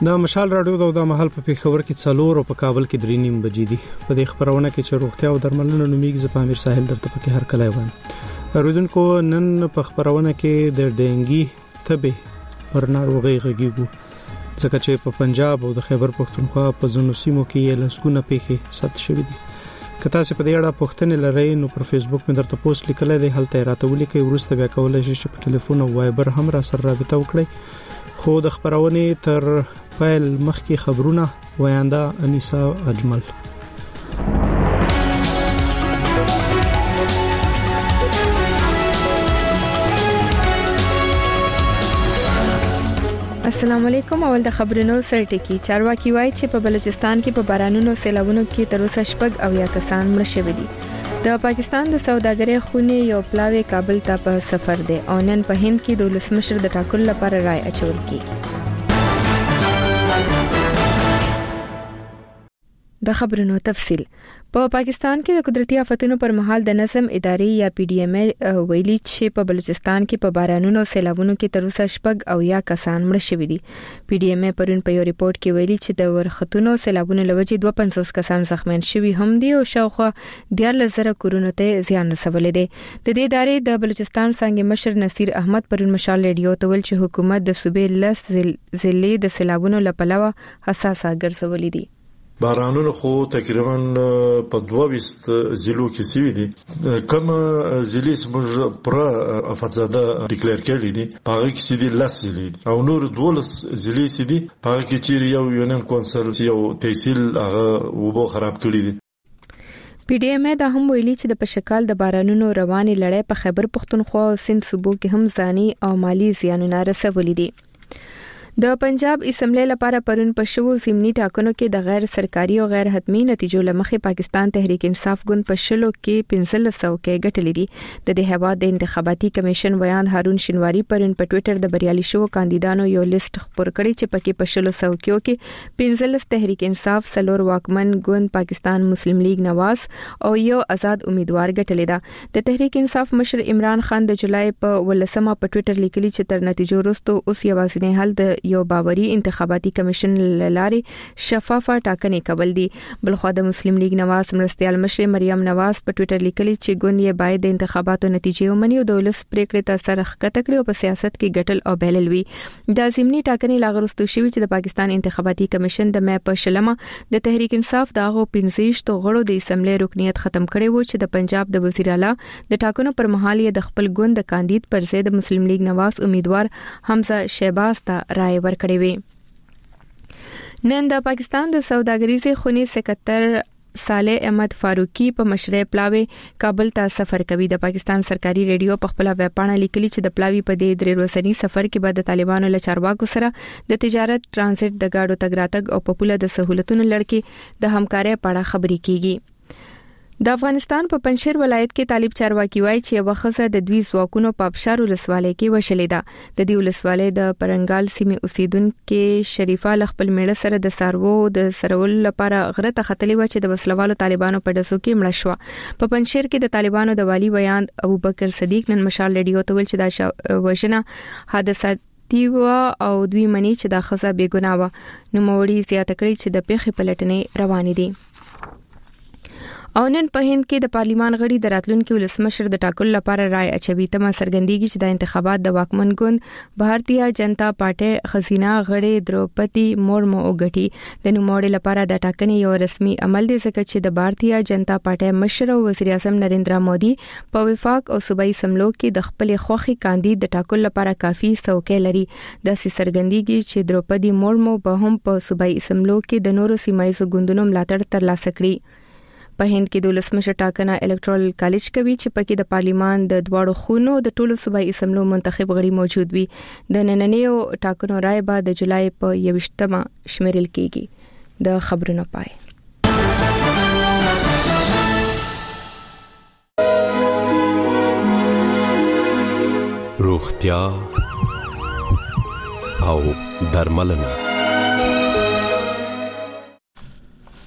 دا مشال راډیو د مهال په پیښور کې 4 او په کابل کې 3:30 بجې دي. په دې خبرونه کې چې روغتیا او درملنه نومیږي ز پامیر ساحل درته پکې هر کله وایي. اوریدونکو نن په خبرونه کې د ډینګي تبه پر ناروغي غږیږو ځکه چې په پنجاب او د خیبر پختونخوا په ځینو سیمو کې لسګونه پیښې ثبت شوې دي. که تاسو په دې اړه پوښتنه لرئ نو پر فیسبوک مې درته پوسټ لیکلای دی، هلته راته ولیکئ، ورسته بیا کولای شئ چې په ټلیفون او وایبر هم را سره رابطه وکړئ. خو د خبرونه تر پیل مخکې خبرونه وینده انیسا اجمل. السلام علیکم. اول د خبرونو سرټکی. چارواکي وایي چې په بلوچستان کې په بارانونو سیلابونو کې تر اوسه شپږ او یا کسان مړه شوي دي. د پاکستان د سوداګرۍ خونې یو پلاوی کابل ته په سفر دی او نن په هند کې د ولسمشر د ټاکلو لپاره رائے اچول کیږي. د خبرونو تفصیل. په پاکستان کې د قدرتي آفتونو پر مهال د نظم ادارې یا پی ډی ایم ویلي چې په بلوچستان کې په بارانونو او سیلابونو کې تر اوسه شپږ او یا کسان مړه شوي دي. پی ډی ایم پرون په یو ریپورت کې ویلي چې د ورختونو سیلابونو لوجې 52 کسان زخمیان شوي هم دي او شاوخوا 10000 کورونو ته زیان رسولی دی. د دې ادارې د بلوچستان څنګه مشر نصیر احمد پرون مشال ریډیو ته ویل چې حکومت د صوبې لس ضلعې د سیلابونو لپاره حساسه ګرځولې دي. بارانونو خو تقریبا په 22 ضلعو کې سوي دي. کوم ضلع سمج پر افزاده ډیکلیئر کړي دي هغه کې سدي لس ضلع دي او نور 12 ضلع سدي هغه کې چې یو یونین کونسل یو تحصیل هغه وبو خراب کړي دي. پی ډی ایم دا هم ویلي چې د پشکال د بارانونو رواني لړۍ په خیبر پختونخوا او سند صوبو کې هم ځاني او مالی زیانونه رسولي دي. د پنجاب اسمبلی لپاره پرون په شوو ضمني ټاکنو کې د غیر سرکاري او غیر حتمی نتیجو لمخې پاکستان تحریک انصاف ګوند په شلو کې 1500 کې ګټلې دي. د دې هیواد د انتخاباتي کمیشن ویاند هارون شینواری پرون په ټوئیټر د بریالي شو کاندیدانو یو لیست خبر کړی چې پکې په شلو سوکیو کې 15 تحریک انصاف، سلور واکمن ګوند پاکستان مسلم لیگ نواز او یو آزاد امیدوار ګټلې ده. د تحریک انصاف مشر عمران خان د جولای په 18 په ټوئیټر لیکلي چې تر نتیجو وروسته اوس یوازینی حل د یو باوري انتخاباتي کمیشن لارې شفافه ټاکنې کول دي. بلخو د مسلم لیگ نواز مرستيال مشر مریم نواز په ټوئیټر لیکلي چې ګوند یې باید د انتخاباتو نتیجې ومني او د ولس پریکړې ته سره ښکته کړي او په سیاست کې ګټل او بیلل وي. د ضمني ټاکنې لاغرستو شوی چې د پاکستان انتخاباتي کمیشن د مې په شلمه د تحریک انصاف دغه 15 غړو د اسمبلی رکنیت ختم کړي وو چې د پنجاب د وزیر اعلی د ټاکنو پر مهال یې د خپل ګوند د کاندید پر ضد مسلم لیگ نواز امیدوار حمزه شهباز ته رائے ورکړي. نن د پاکستان د سوداګریزې خونې سکرټر صالح احمد فاروقی په مشرۍ پلاوی کابل ته سفر کوي. د پاکستان سرکاري ریډیو په خپل ویبپاڼه لیکلي چې د پلاوی په دې 3 ورځني سفر کې به د طالبانو له چارواکو سره د تجارت، ترانزیت، د گاډو تګ راتګ او په پوله د سہولتونو لړ د همکارۍ په اړه خبرې کیږي. د افغانستان په پنځیر ولایت کې طالب چارواکي وایي چې یو خزه د دوی ځواکونو په ابشار ولسوالۍ کې وشلې ده. د دې ولسوالۍ د پرنګال سیمې اوسیدونکو شریفه خپل میړه سره د سارو د سرول لپاره غره ته ختلې و چې د وسلوالو طالبانو په دسو کې مړه شو. په پنځیر کې د طالبانو د والی ویاند ابوبکر صدیق نن مشال ریډیو ته ویل چې دا وژنه حادثه تیوا او دوی منی چې دا خزه بے ګناه و. نو موري زیاته کړی چې د پیښې پلټنې روانې دي. او نن په هند کې د پارلیمان غړي د راتلونکي ولسمشر د ټاکلو لپاره رائے اچوي. تمه څرګندېږي چې د انتخابات د واکمن ګوند بھارتیا جنتا پارټي خزینه غړي دروپدی مورمو وګټي. د نوموړي لپاره د ټاکنې یو رسمي عمل دی ځکه چې د بھارتیا جنتا پارټي مشر او وزیر اعظم نریندرا مودي په وفاق او صوبایي سملو کې د خپل خوخي کاندید د ټاکلو لپاره کافي څوکۍ لري. د څرګندېږي چې دروپدی مورمو به هم په صوبایي سملو کې د نورو سیمایي ګوندونو ملاتړ ترلاسه کړي. په هند کې د ولسمشر ټاکنه الکټرال کالج کوي چې پکې د پارلیمان د دواړو خونو د ټولو صوبایي اسمبلو منتخب غړي موجود وي. د نننیو ټاکنو رائے به د جولای په 21مه شمیرل کیږي. د خبرونو پای. روغتیا او درملنه.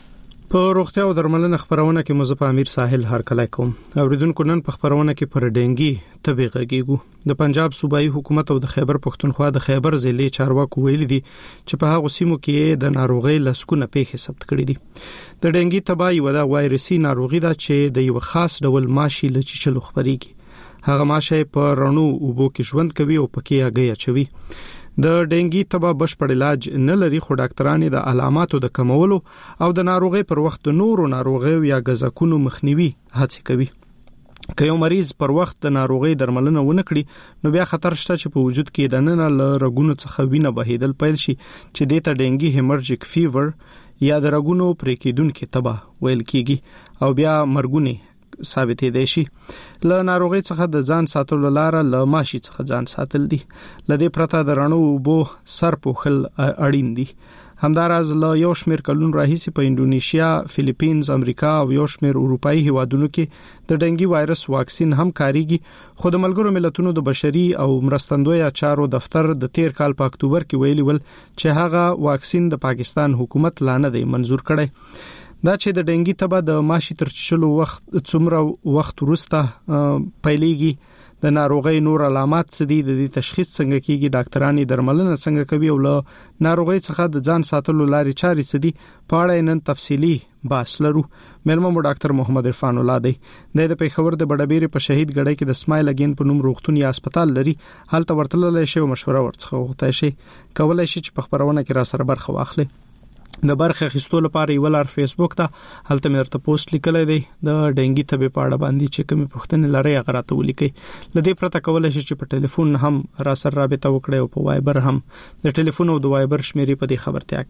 په روغتیا او درملنه خبرونه کې مزه په امیر ساحل هر کله کوم اوریدونکو نن په خبرونه کې پر ډینګي تبې غږیږو د پنجاب صوبایي حکومت او د خیبر پښتونخوا د خیبر ضلع چارواکو ویلي دي چې په هغه سیمو کې د ناروغي لسکونه پیښې ثبت کړي دي د ډینګي تبې یو د وایرسي ناروغي ده چې د یو خاص ډول ماشي لچچلو خبريږي هغه ماشه په رڼو اوبو کې ژوند کوي او پکې هغه اچوي د ډینګي تبه بشپړ علاج نه لري خو ډاکټران د علاماتو د کمولو او د ناروغي پر وخت نورو ناروغي یا غزاکونو مخنیوي هڅه کوي که یو مریض پر وخت د ناروغي درملنه ونه کړي نو بیا خطر شته چې په وجود کې د نن له رګونو څخه وینه بهیدل پیل شي چې د ډینګي هیمورجیک فیور یا د رګونو پرې کېدونکو تبه ویل کیږي او بیا مرګونه ثابتې دي شي له ناروغي څخه د ځان ساتلو لپاره له ماشي څخه ځان ساتل دي لدې پرته د رڼو وبو سر پوخل اړین دي همدارز له یو شمیر کلون راهیسي په انډونیشیا، فلیپینز، امریکا او یو شمیر اروپאי هیوادونو کې د ډینګي وایرس واکسین هم کاریږي خو د ملګرو ملتونو د بشري او مرستندوی چارو دفتر د تیر کال په اکتوبر کې ویلي ول چې هغه واکسین د پاکستان حکومت لانه دی منزور کړي دا چې د ډینګي تبه د ماشي تر چلو وخت څومره وخت وروسته پیلېږي د ناروغي نور علامات څه دي د تشخیص څنګه کیږي ډاکټرانی درملنه څنګه کوي او له ناروغي څخه د ځان ساتلو لارې چارې څه دي په اړه نن تفصیلی بحث لرو مېلمه مو ډاکټر محمد عرفان الله دی د پیښور د بډابېر په شهید ګړی کې د سمایل اگین په نوم روغتون یا هسپتال لري هلته ورتللی شي او مشوره ورڅخه غوښتای شي کولای شي چې په خبرونه کې را سره برخه واخلي د برخه اخیستلو لپاره یو لار فیسبوک ته هلته مې ورته پوسټ لیکلی دی د ډینګي تبې په اړه باندې چې کومې پوښتنې لري هغه راته ولیکئ لدې پرته کولای شي چې په ټلیفون هم را سره رابطه وکړئ او په وایبر هم د ټلیفون او د وایبر شمیرې په دې خبرتیا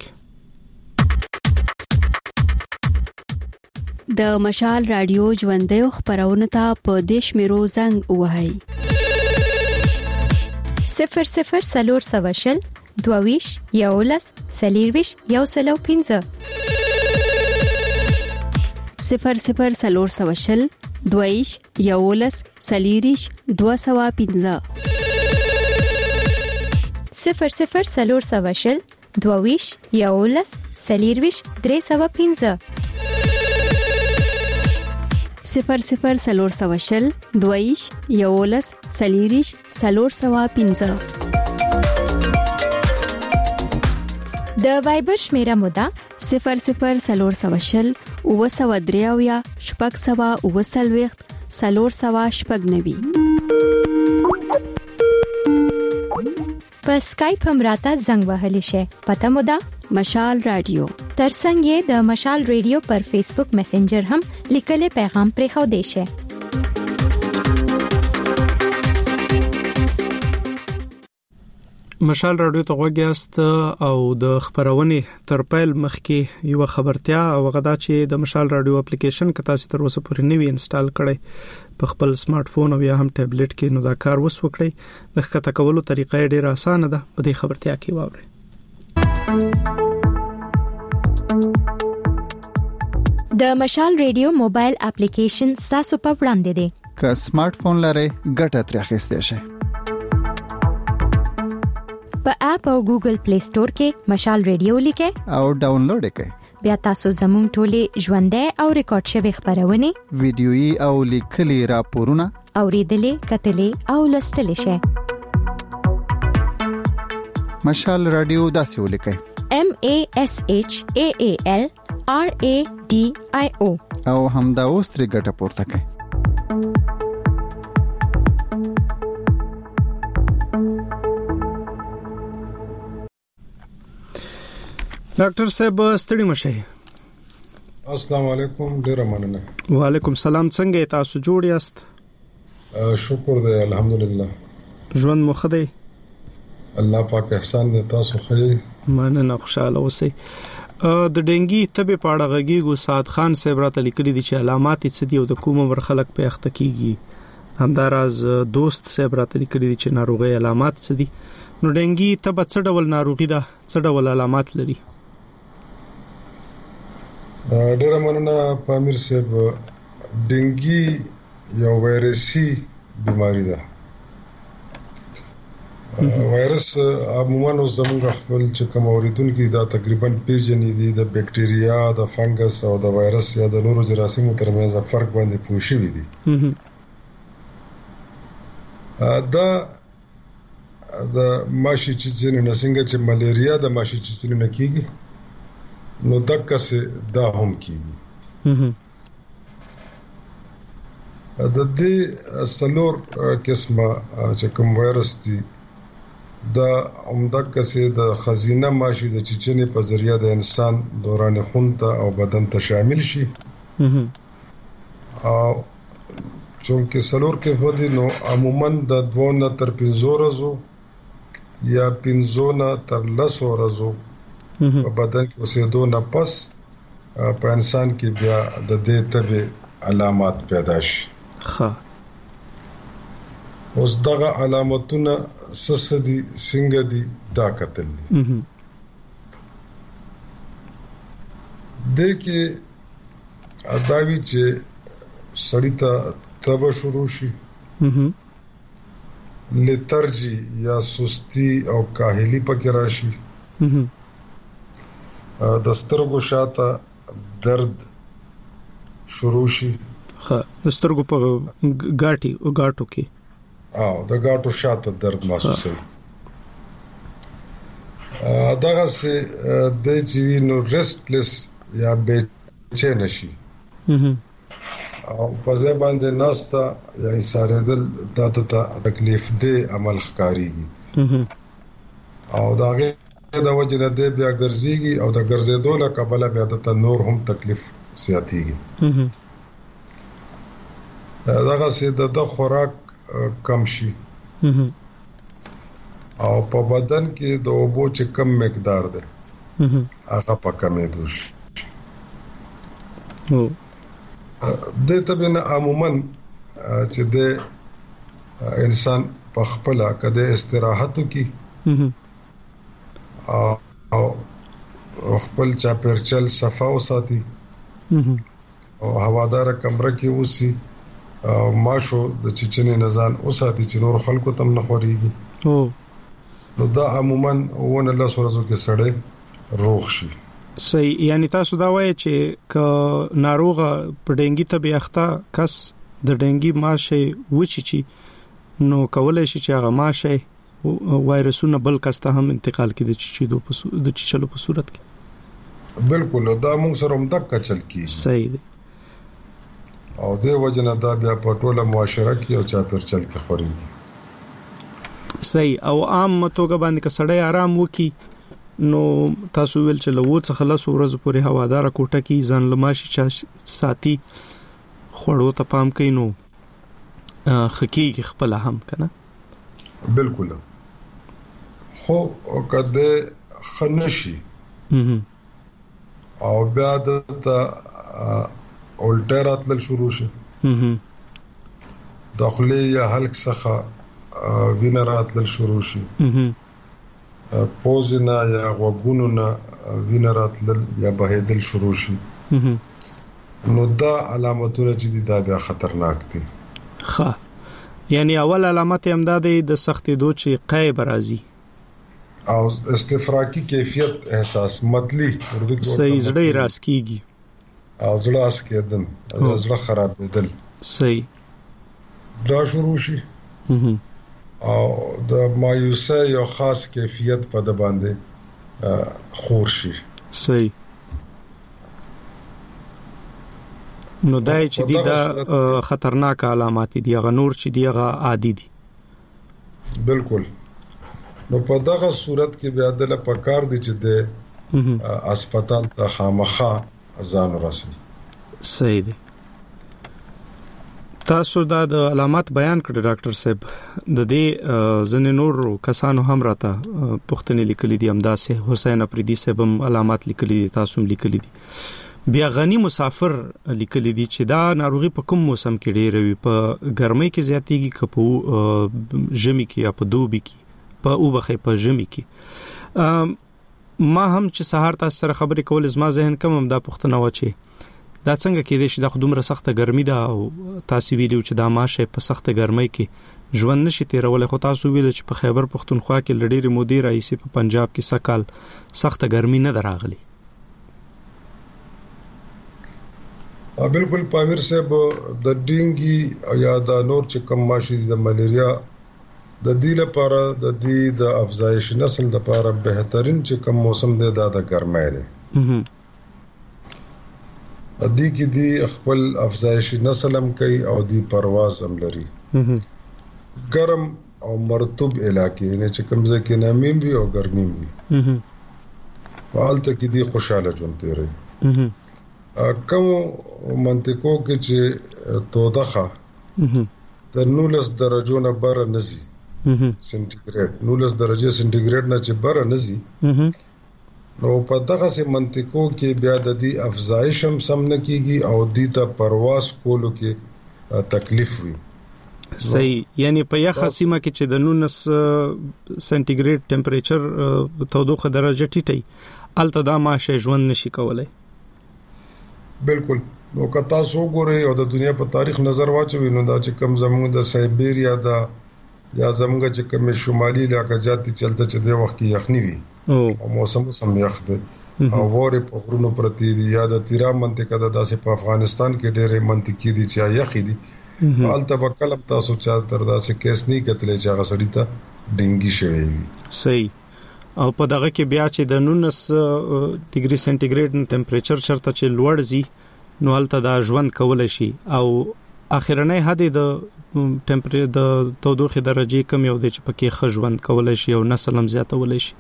کې د مشال رادیو ژوندۍ خبرونه ته په دیش میرو زنګ وهاي 00 دویش یولس سلیرویش یو سلو 15 00 دویش یولس سلیریش 215 00 دویش یولس سلیرویش 315 00 دویش یولس سلیریش 315 د وایبر شمیره مودا 00 وسودریاویا شپږ سوا وسلويخت سلور سوا شپږ نوي په اسکایپ هم راته زنګ وهلی شي پته مودا مشال رادیو ترڅنګ د مشال رادیو پر فیسبوک میسنجر هم لیکل پیغام پرې خو دی شي مشال رادیو ته وګیاست او د خبرونه تر پیل مخکې یو خبرتیا او غدا چې د مشال رادیو اپلیکیشن که تاسو تر اوسه پورې نوی انسټال کړئ په خپل سمارټ فون او یا هم ټابلیټ کې نو دا کار وسوکړئ د ښکته کولو طریقه ډیره اسانه ده په دې خبرتیا کې واورئ د مشال رادیو موبایل اپلیکیشن تاسو په وړاندې دی که سمارټ فون لرئ ګټه ترې اخیستئ شئ په اپ او ګوګل پلی سٹور کې مشال رادیو لیکه او ډاونلوډ کړئ بیا تاسو زموږ ټولې ژوندۍ او ریکارډ شوی خبرونه ویډیويي او لیکلي راپورونه اوریدلې کتلې او لوستلې شئ مشال رادیو داسې ولیکئ MASHAALRADIO او همدا اوس ترې ګټه پورته کړئ ډاکټر صاحب ستړي مشه السلام علیکم ډیر مننه وعلیکم السلام څنګه تاسو جوړ یاست شکر دی الحمدلله ژوند مو ښه دی الله پاک احسان دې تاسو خیر مننه خوشاله اوسئ د ډینګي تبې په اړه غږیږو سعد خان صاحب راته لیکلي دي چې علامات څه دي او د کومه ورخلق په اخته کیږي همداراز دوست صاحب راته لیکلي دي چې ناروغي علامات څه دي نو ډینګي تبه څه ډول ناروغي ده څه ډول علامات لري ډیر مننه پامیر صاحب ډینګي یو وایرسي بیماری ده وایرس عموما زموږ خپل چې کوم اوریدونکو دا تقریبا پیژنې دي د بکټیریا د فنګس او د وایرس یا د نورو جراثیمو ترمنځ فرق باندې پوه شوي دي دا د ماشي چیچن نه څنګه چې ملیریا د ماشي چیچن نه کیږي نو دغه څه دا هم کیږي د دې سلور قسمه چې کوم وایرس دي دا عمدہ څه د خزینه ماشي د چیچنې په ذریعہ د انسان دوران خون ته او بدن ته شامل شي او چونکه سلور کې هدي نو عموما د 2 نه تر 15 ورځو یا 15 نه تر 10 ورځو په بدن کې اوسېدو نه پس په انسان کې بیا د دې تبه علامات پیدا شي اوس دغه علامتونه سسدي څنګه دي دا کتل دي د کې اداوی چې سړی ته تبه شروع شي لترجی یا سستی او کاهلی پکې راشي د سترګو شاته درد شروع شي د سترګو په غاټو کې د غاټو شاته درد محسوسوي دغه څه د چې نو ریسټلس یا بېچین شي او په ځای باندې ناستا یا ایساریدل د تکلیف دی عمل ښکاریږي او داغه د وجه نه دی بیا ګرځيږي او د ګرځېدو له کبله بیا د نور هم تکلیف زیاتېږي دغه څه د خوراک کم شي او په بدن کې د اوبو چې کم مقدار ده هغه په کمېدو شي د تبنه عموما چې د انسان په خپل کده استراحت کوي او خپل چاپیرچل صفا وساتي او هوادار کمره کې اوسي ماشو د چچنې نزان اوساتي چې نور خلکو تم نه خوريږي نو دا عموما ونه له سورزو کې سړې روغ شي صحیح یعنی تاسو دا وایي چې ک ناروغه په ډنګي ته اخته کس د ډنګي ماشه وچی چی نو کولای شي چې هغه ماشه وایرسونه بل کسته هم انتقال کړي د چلو په صورت کې بالکل دا موږ سره هم دک چل کی صحیح دی او د وجنه دا بیا په ټوله معاشره کې او چاپیر چل کې خوريږي صحیح او عام توګه باندې کسړې آرام وکي نو تاسو ویل چې لوڅ خلاص ورځ پورې هوادار کوټه کې ځان لماشي ساتي خړو ته پام کوي نو حقيقي خپل هم کنه بالکل خو کده خنشي او بیا د اولټرات لل شروع شي داخلي یا حلق څخه وینرات لل شروع شي پوزنا یا غوګونو وینرات لل یا بهیدل شروع شي نو دا علامتونه چې دا بیا خطرناک دي یعنی اول علامت امدادي د سختي دوچې قای برازي او استفراقی کیفیت احساس متلی اردو کې صحیح زړه راس کیږي او زړه اس کېدل زړه خرابېدل صحیح دا شروع شي او د مایوسه یو خاص کیفیت په د باندې خور شي صحیح نو دای چې دا خطرناک علامات دي هغه نور چې دی هغه عادي دي بالکل نو په دغه صورت کې بیا د پکار دي چې د هسپتال ته خامخا ځان ورسوي صحیح دی تاسو دا د علامات بیان کړل ډاکټر صاحب د دې ځنې نور کسانو هم راته پوښتنې لیکلې دي همداسې حسین افریدي صاحب هم علامات لیکلې دي تاسو هم لیکلې دي بیا غنی مسافر لیکلې دي چې دا ناروغي په کوم موسم کې ډېر وي په ګرمۍ کې زیاتېږي که په ژمي کې یا په دوبي کې په اوبخې په ژمي کې ما هم چې سهار تاسو سره خبرې کول زما ذهن کوم دا پوښتنه و چې دا څنګه کې د شي د خدومره سخته ګرمي ده او تاسو ویلو چې دا ماشه په سخته ګرمۍ کې ژوند نشي تیرول، خو تاسو ویل چې په خیبر پختونخوا کې لډيري مودي رئیس په پنجاب کې سکال سخته ګرمي نه دراغلي. بالکل پامیر صاحب د ډینګي یا د نور چې کم ماشي د ملیریا د دې لپاره د دې د افزایش نسل لپاره بهترین چې کم موسم دی دا د ګرمۍ دی. د دې کې دی خپل افزایش نسل هم کوي او دی پرواز هم لري. ګرم او مرطوب علاقې نه چې کوم ځکه نامیم وي او ګرمیم وي. حالت کې دی خوشاله ژوند تیری. کوم منطقو کې چې تودخه د 19 درجو نه بره نزي سنټیګریډ 19 درجه سنټیګریډ نه چې بره نزي نو په دغه سي منطقو کې بیا د دې افزایش هم سم نه کیږي او د ته پرواز کولو کې تکلیف وي. صحیح، یعنی په یخه سیمه کې چې د 19 سنټیګریډ ټمپریچر تودوخه درجه ټیټي الته دا ماشه ژوند نشي کولای. بالکل نو که تاسو ګورئ او د دنیا په تاریخ نظر واچوي نو دا چې کم زموږ د سایبیریا دا یا زموږ چې کم شمالي علاقې جاتي چلته چې د وخت کې یخني وي او موسم سم یخ دی او وره په غرونو پرتی دی یا د تیرا منطقه د داسې په افغانستان کې ډېرې منطقې دي چې یخ دي حالت په کلم تاسو چا تر داسې کیس نه کتلې چې هغه سړی ته ډینګي شوی. صحیح. او په دغه کې بیا چې د 19 ډیګري سنټیګریډ ټمپریچر چرته چې لوړ زی نو هلته دا ژوند کول شي او اخرنۍ حد د ټمپریچر د تودوخه درجه کم یو د چې پکې ښه ژوند کول شي او نسل هم زیاتول شي.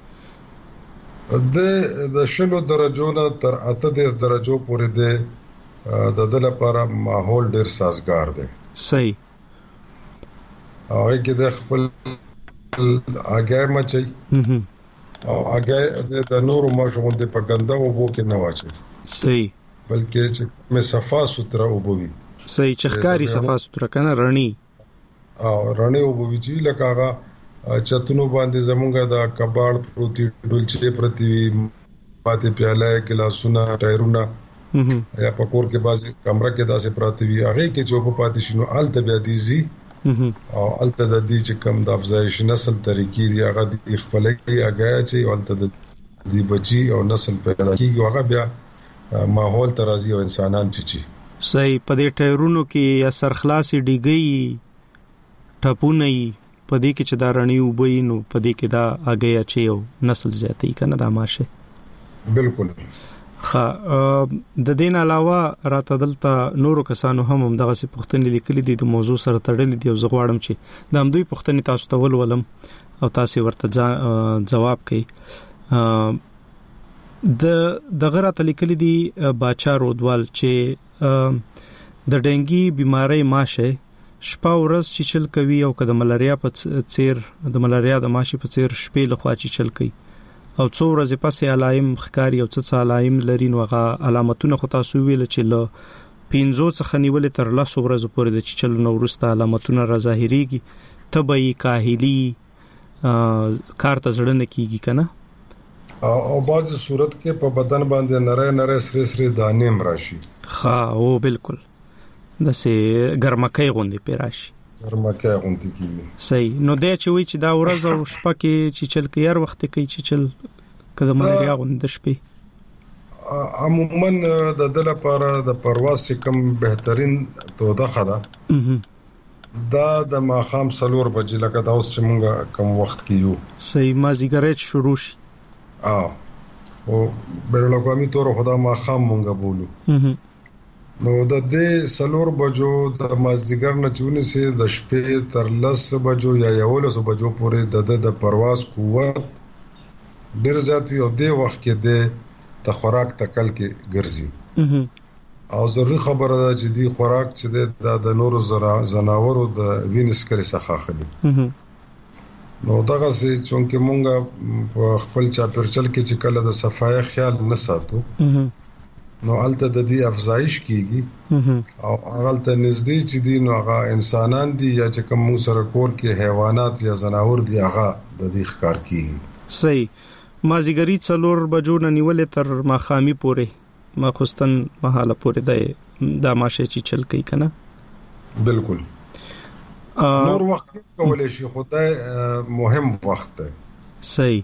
د شلو درجو نه تر 18 درجو پورې د لپاره ماحول ډیر سازگار دی. صحیح. هغه کې د خپل اګای مچي او اګای د نورو ماشومو د پګنده او بو کې نه واچي. صحیح. بلکې چې مې صفا سوتره وبوي. صحیح، چخکاری صفا سوتره کنه رڼی او رڼی وبوي چې لکه هغه چتونو باندې زمونږه د کباړ پروتي ډولچې پرتی پاتې پیاله ګلاسونه ټایرونه یا پکور کې بازي کمره کې داسې پراتی وي هغه کې چوب پاتې شنو الته بیا دیزي او الته د دې چې کم د افزایش نسل طریقې دی هغه د خپلې هغه چې الته د دې بچي او نسل پیدا کیږي هغه بیا ماحول ترازی او انسانان چي. صحیح. په دې ټایرونو کې یا سرخلاصي ډیګي ټپونه په دې کې چې دا رڼی وبوي نو په دې کې دا هغه اچي او نسل زیاتې کنه دا ماشه. بالکل. د دین علاوه راته دلته نورو کسانو هم دغه څه پوښتنې لیکلې دي د موضوع سره تړلې دي او زه غواړم چې د همدوی پوښتنې تاسو ته ولولم او تاسو ورته جواب کړئ. د غره لیکلې دي باچا رودوال چې د ډنګي بیماری ماشه شپه ورځ چیچل کوي او کله ملاریا په څیر د ملاریا د ماشي په څیر شپې لخوا چیچل کوي او څو ورځې پسې علائم ښکاری او څه علائم لري نو هغه علامتونه خو تاسو ویل چې له 15 څخه نیولې تر 10 ورځې پورې د چیچل نو ورسته علامتونه را ظاهريږي تبعی کاهلی کارته زړه کیږي کنه او بعض صورت کې په بدن باندې نری سری سری دانې راشي. ها او بالکل دسه ګرمکۍ غوندي پیراشي ګرمکۍ غوندي کیږي. صحیح. نو د چوي چې دا ورځ او شپه کې چې چل کې هر وخت کې چې چل کله ملاریا غوندي شپې عموما د لپاره د پرواز چې کم بهترین تودخه ده دا د ماخام سلور بجې لکه دا اوس چې مونږه کم وخت کې یو. صحیح. مازیګر شروع شي او بیرلوګامي تور خدا ماخام مونږه بولو نو د دې سلور بجو د مازدیګر نه چونه سي د شپې تر 10 بجو یا 11 بجو پورې د پرواز قوت ډیر زیات وي او د وخت کې د خوراک تکل کې ګرځي او ضروري خبره ده چې دی خوراک چې د نورو زناورو د وینس کری څخه اخلي نو دغه سي چې مونږه په خپل چاپرچل کې چې کله د صفای خیال نه ساتو نو الته د دې افزایش کیږي او هغه نږدې چې دي نو هغه انسانان دي یا چې کوم سره کور کې حیوانات یا زناور دي هغه د دې ښکار کیږي. صحیح. مازیګری څلور بجو نه نیولې تر ماخامي پورې مخصوصن مهاله پورې دا ماشه چې چل کوي کنه بالکل نور وخت کولای شي خدای مهم وخت دی صحیح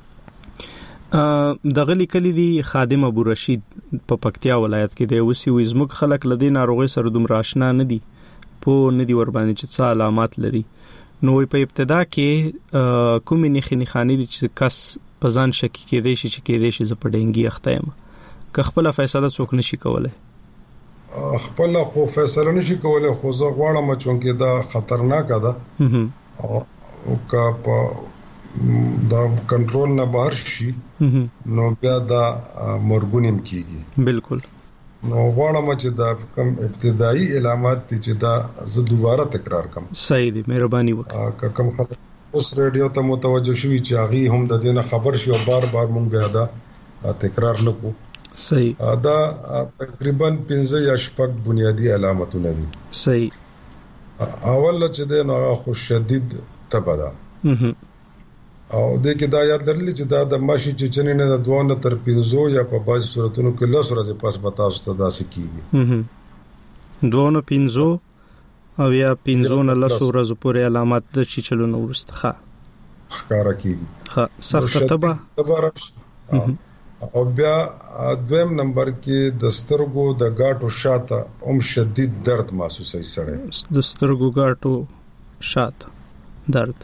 دغه لیکلي دي خادم ابو رشید په پکتیا ولایت کې دی اوسې وي زموږ خلک لدی ناروغي سره دومره آشنا نه دي په ندي ور باندې چې څه علامات لري نو په ابتدا کې کومې نښې خانې دي چې کس په ځان شکی کېدې شي چې کېدې شي زه په ډینګي اخته یم که خپل فیصله څوک نشي کولای خپل خو فیصله نشي کولای خو زه غواړم چې کې دا خطرناک ده او کا په دا کنټرول نه بهر شي نو بیا دا مرګونیم کیږي بالکل نو غواړم چې دا کوم ابتدایي علامات دي چې دا زه دوباره تکرار کوم صحیح دي مهرباني وکړه کوم اوس ریډیو ته متوجه شوي چې هغه هم د دې نه خبر شي او بار بار مونږ بیا دا تکرار نکو صحیح دا تقریبا 15 یا 6 بنیادی علامتونه دي صحیح اول چې د نو خو شدید تبدا او د کې دا یاد لرلی چې دا د ماشي چې چنې نه د 2 تر 15 یا په بعض صورتونو کې لس ورځې پس بتاوس ته داسې کیږي 2 15 او یا 15 نه لس ورځې پورې علامات د چې چلو نو ورسته ښکارا کیږي ها سخت تبا او بیا دویم نمبر کې د سترګو د غاټو شاته شدید درد محسوسوي سره د سترګو غاټو شاته درد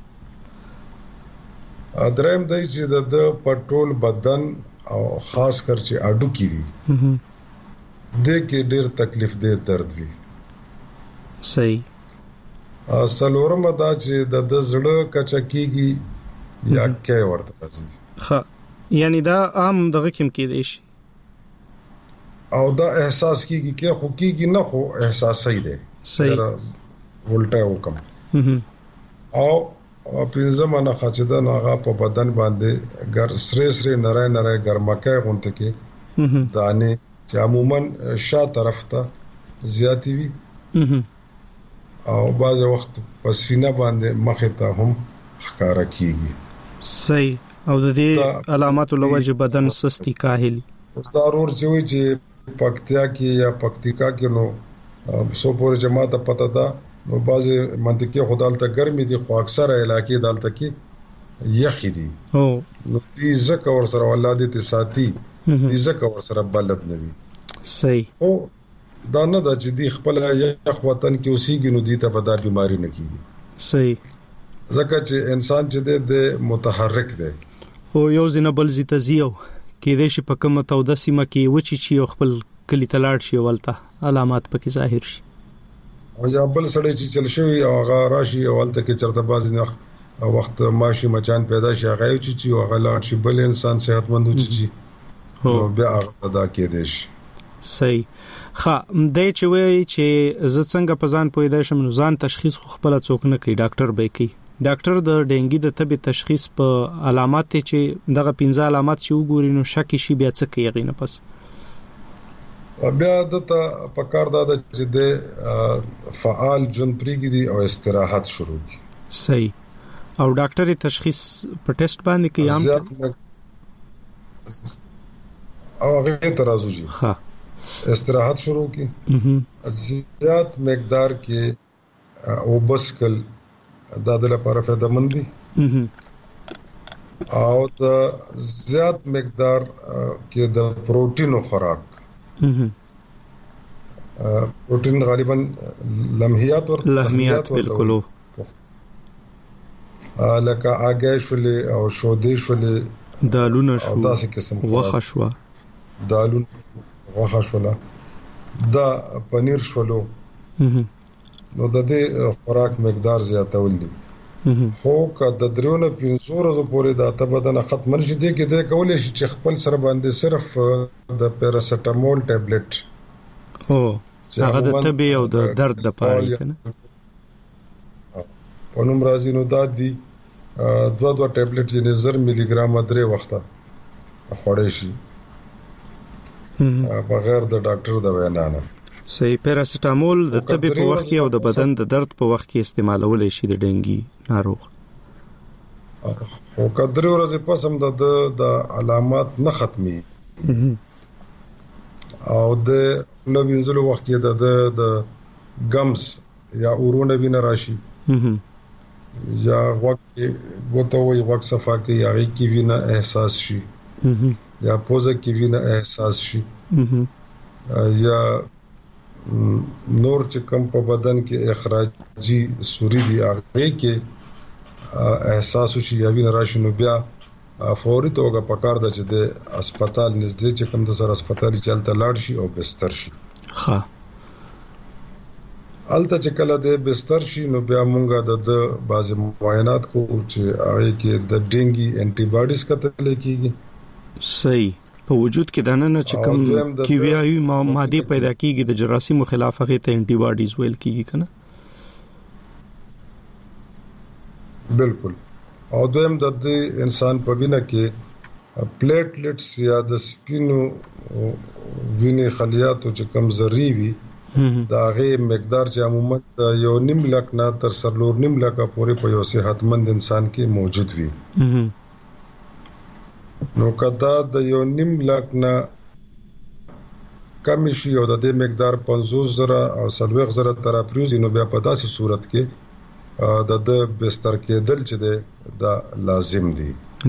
دریم دی چې د پټول بدن او خاص کر چې اډو کی وي د کې ډېر تکلیف دی درد وي صحیح سلورم دا چې د زړه کچکیږي یا کې ورته راځي ها یعنی دا عام دغه کوم کې دی شي او دا احساس کیږي کې خو کیږي نه خو احساس صحیح دی صحیح ولټه وکم او پینځمه نه خاصه نه هغه په بدن باندې ګر سره نری ګرمکه غونته کې دانه چې عموما شا طرف ته زیاتی وي او بعض وخت په سینه باندې مخه ته هم ښکارا کیږي صحیح او د دې علامات لوجه بدن سستی کاهلی اوس ضرور چې پکتیا کې یا پکتیکا کې نو سو پورې جماعت پته ده نو بعضی منطقي خدالته ګرمي دي خو اکثر علاقې دالته کې یخي دي او نو دې زکه ور سره ولادت ته ساتي دې زکه ور سره بلد نه دي صحیح او دا نه د چې دې خپل یخ وطن کې اوسېږي نو دې ته به دا بیماری نه کیږي صحیح زکه چې انسان چې د متحرک دی او یو ځنه بل زی تزیو کې دې شي په کومه توده سیمه کې وچی چې خپل کلی تلاړ شي ولته علامات پکې ظاهر شي او یا بل سړی چې چل شوی او هغه راشي او ولته کې چرته باز نه وخت ماشي مچان پیدا شي هغه چې او هغه لاړ شي بل انسان صحتمند چې او بیا هغه دا کې دي صحیح ښه د چې وی چې ز څنګه په ځان پوي د شم ځان تشخیص خو خپل څوک نه کوي ډاکټر به کوي ډاکټر د ډینګي د تبي تشخیص په علامات چې دغه 15 علامات چې وګوري نو شک شي بیا څه کوي غینه پس بیا دته په کار دا چې د فعال جن پریګي او استراحت شروع کی صحیح او ډاکټر تشخیص په ټیسټ باندې کوي عام او هغه ترازو جی ها استراحت شروع کی زیات مقدار کې او بسکل د لپاره فائدہ مند دي او د زیات مقدار کې د پروتین خوراک پروتین غالبا لمحیات بالکل لکه اگې شولې او شودې شولې دالونه شو داسې قسم غوښه شو دالونه غوښه شولا دا پنیر شولو نو د دې خوراک مقدار زیاتول دي خو که د دریونه 15 ورځې پورې دا تبدنه ختم نشي دي کې د کولې شي چې خپل سره باندې صرف د پیراسټامول ټابلیټ او هغه د تبي او د درد لپاره کنه په نوم راځي نو دا دي 2 ټابلیټ چې نظر ملي ګرام درې وخته خوړې شي بغیر د ډاکټر د وینا نه صحیح پیراسټامول د تبي په وخت کې او د بدن د درد په وخت کې استعمالول شي د ډنګي ناروغ او کدر ورځې پس هم د علامات نه ختمي او د نوینځلو وخت کې د ګمز یا اورونه وینه راشي یا وخت غوتوي وخت صفا کې یا کې وینه احساس شي یا پوزه کې وینه احساس شي یا نور چې کم په بدن کې اخراجي سوري دي هغه کې احساس شي یا وینه راشي نو بیا فوري توګه پکار ده چې د هسپتال نږدې چې کوم د سر هسپتالي چلته لاړ شي او بستر شي. ښه الته چې کله د بستر شي نو بیا مونږه د بعض معاینات کو چې هغه کې د ډینګي انټي باډیز کتل کېږي. صحیح. په وجود کې دنه چې کوم کیمیاوي ماده پیدا کیږي د جراثیم خلاف هغه ته انټي باډیز ویل کیږي کنه. بالکل. او دویم د انسان په وینه کې پلیټلیټس یا د سپینو وینې خلیاتو چې کم ذری وي دا هغه مقدار چې عموما یو نیم لک نه تر 3.5 لک پورې په یو صحتمند انسان کې موجود وي. نو کدا د یو نیم لک نه کم شي او د دې مقدار 50,000 او 40,000 تر پریوزي نو بیا په داسې صورت کې د بستر کېدل چې دا لازم دي.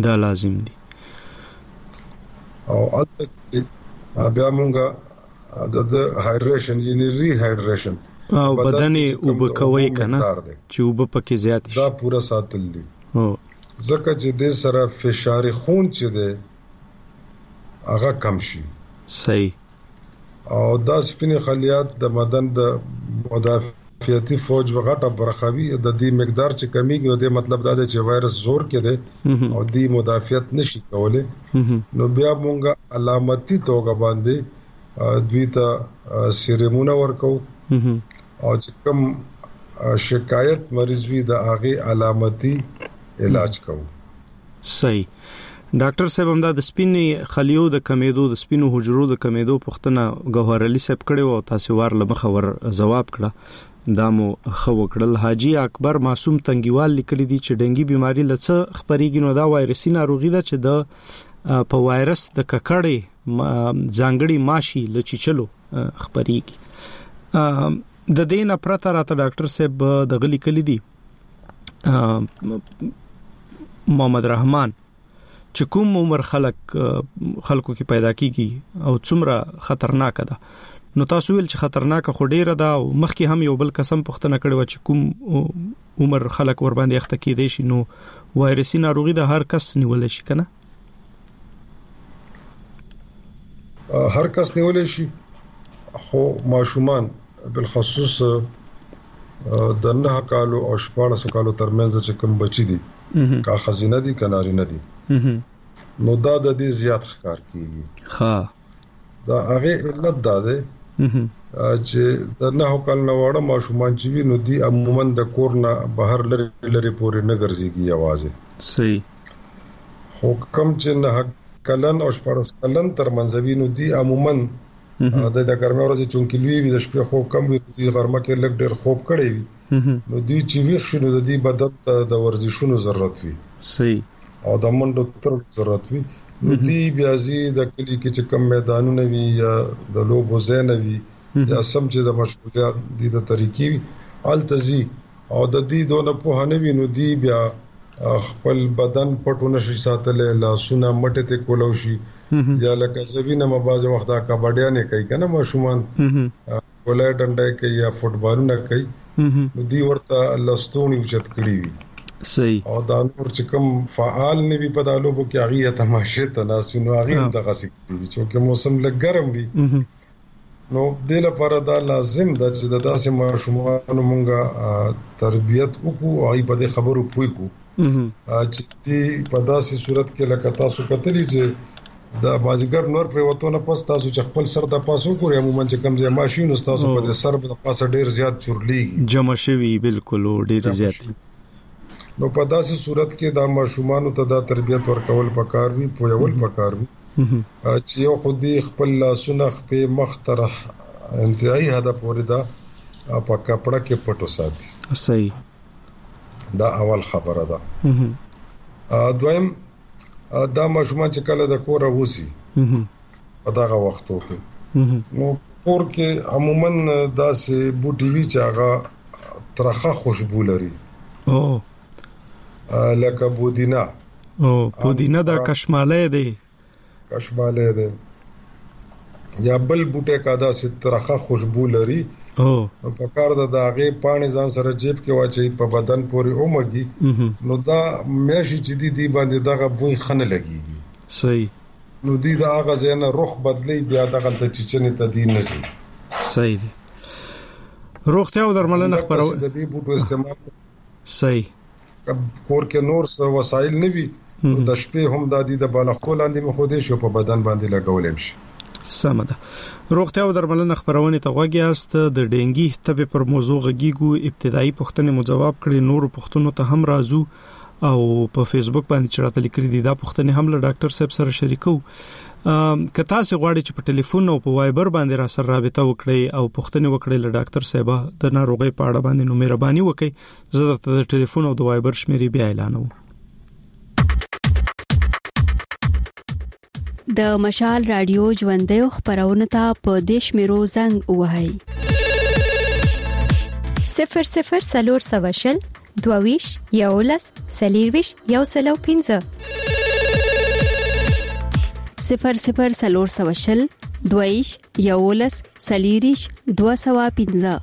او بیا مونږه د هایډریشن یعنی ری هایډریشن او بدن وبکوي کنه چې وب پکې زیات شي دا پورا ساتل دي. ځکه چې د سره فشار خون چې ده هغه کم شي. صحیح. او دا سپینې خلیات د بدن د مدافعتي فوج وغټه برخوي د دې مقدار چې کمیږي نو د مطلب دا دی چې وایرس زور کې ده او دې مدافعت نشي کولای نو بیا مونږه علامتي توګه باندې دوی ته سیرمونه ورکو او چې کوم شکایت مریض وي د هغه علامتي علاج کوو. صحیح. ډاکټر صاحب همدا د سپینې خلیو د کمیدو د سپینو حجرو د کمیدو پوښتنه ګوهر علي صاحب کړي او تاسو ورلمخه ور جواب کړه دا مو خو وکړل. حاجی اکبر معصوم تنګیوال لیکلي دي چې ډنګي بيماري لڅ خبريږي نو دا وایرسي ناروغي ده چې د په وایرس د ککړې ځانګړي ماشي لچې چلو خبريږي. د دې نه پرته راته ډاکټر صاحب د غلي کلی دي محمد رحمان چې کوم عمر خلکو کې پیدا کیږي او څومره خطرناک ده نو تاسو ویل چې خطرناک خو ډیره ده او مخکې هم یو بل قسم پوښتنه کړې و چې کوم عمر خلک ور باندې اخته کېدې شي نو وایرسي ناروغي د هر کس نیول شي کنه. هر کس نیول شي خو ماشومان بالخصوص د 9 کالو او 14 کالو ترمنځ چې کوم بچی دي کا خزینه دي کناري نه دي نو دا د دې زیات ښکار کیږي. ها دا هغه علت ده چې د 9 کال نه وړه ماشومان چې وي نو دي عموما د کور نه بهر لري پورې نه ګرځيږي आवाज. صحیح. خو کم چې 9 کلن او 14 کلن تر منځوي نو دي عموما د ګرمه ورځې چونکې لوی وي د شپې خوب کم وي د غرمه کې لږ ډېر خوب کړي وي نو دي چې ویښ شنو د دې بدن ته د ورزشونو ضرورت وي. صحیح. او د منډو تر ضرورت وي نو دي بیا زی د کلی کې چې کم میدانونه وي یا د لوبو ځای نه وي یا سم چې د مشغولیت دي د طریقې التزي او د دې دونه په هنوي نو دي بیا خپل بدن پټونه شي ساتل لاسونه مټه ته کولو شي یا لکه زوینه مبازه وخت دا کبډیا نه کوي کنه ماشومان ولای ډنډای کوي یا فوټبالونه کوي نو دی ورته لستونی وچت کړی وي. صحیح. او دا نور چې کوم فعال نه وي په دالو بو کې هغه تماشه ته ناس نو هغه دغه سي چې موسم لږ ګرم وي نو د لپاره دا لازم ده چې د تاسو ماشومان مونږه تربيت وکړو او په دې خبرو پوي کو چې په داسې صورت کې لکه تاسو کتلی چې دا ماجګر نور پریوتونه پس تاسو چې خپل سر د پاسو کوی عموما چې کم ځای ماشين تاسو په دې سر د پاسه ډیر زیات چورلېږي جمع شوی بالکل ډیر زیات نو په داسې صورت کې دا ماشومان ته دا تربيت ورکول پکار وي پویول پکار وي چې یو خودي خپل لاسونه په مخ طرح انتهایی هدف پورې دا په کپڑا کې پټو ساتي. صحیح. دا اول خبره ده. دویم دا ماشومان چې کله د کور ووسی په دغه وختو کې نو کور کې عموما داسې بوټي وی چې هغه ترخه خوشبو لري لکه پودینه پودینه د کشماله دی یا بل بوټه کا داسې ترخه خوشبو لري په کار د داغه پانی ځان سره جیب کې واچي په بدن پورې اومږي نو دا مېشي چې دی باندې دغه وای خنه لګي صحیح نو دی دا هغه ځنه رخ بدلی بیا دغه د چچنې ته دی نسی صحیح دی روغتیا او درملنه خبرو د دې بوټو استعمال صحیح کور کې نور څه وسایل نه وي د شپې هم د دې د بالښت لاندې مخودې شو په بدن باندې لګولم شي سمده روغتیا او درملنه خبرونه ته غوږیاست د ډینګي تبه پر موضوع غږیګو ابتدایي پوښتنه مو جواب کړي نور پوښتنو ته هم راځو او په فیسبوک باندې چرته لیکلي دي دا پوښتنه هم له ډاکټر صاحب سره شریکو که تاسو غواړئ چې په ټلیفون او په وایبر باندې را سره رابطه وکړئ او پوښتنه وکړئ له ډاکټر صاحب د ناروغي په اړه باندې نو مهرباني وکړئ زه درته د ټلیفون او د وایبر شمیرې بیا اعلانوم د مشال رادیو ژوندې خبرونه ته په دیش میرو زنګ وهاي 00 سلور سواشل دوویش یولس سلیرویش یوسلو 15 00 سلور سواشل دوویش یولس سلیریش 215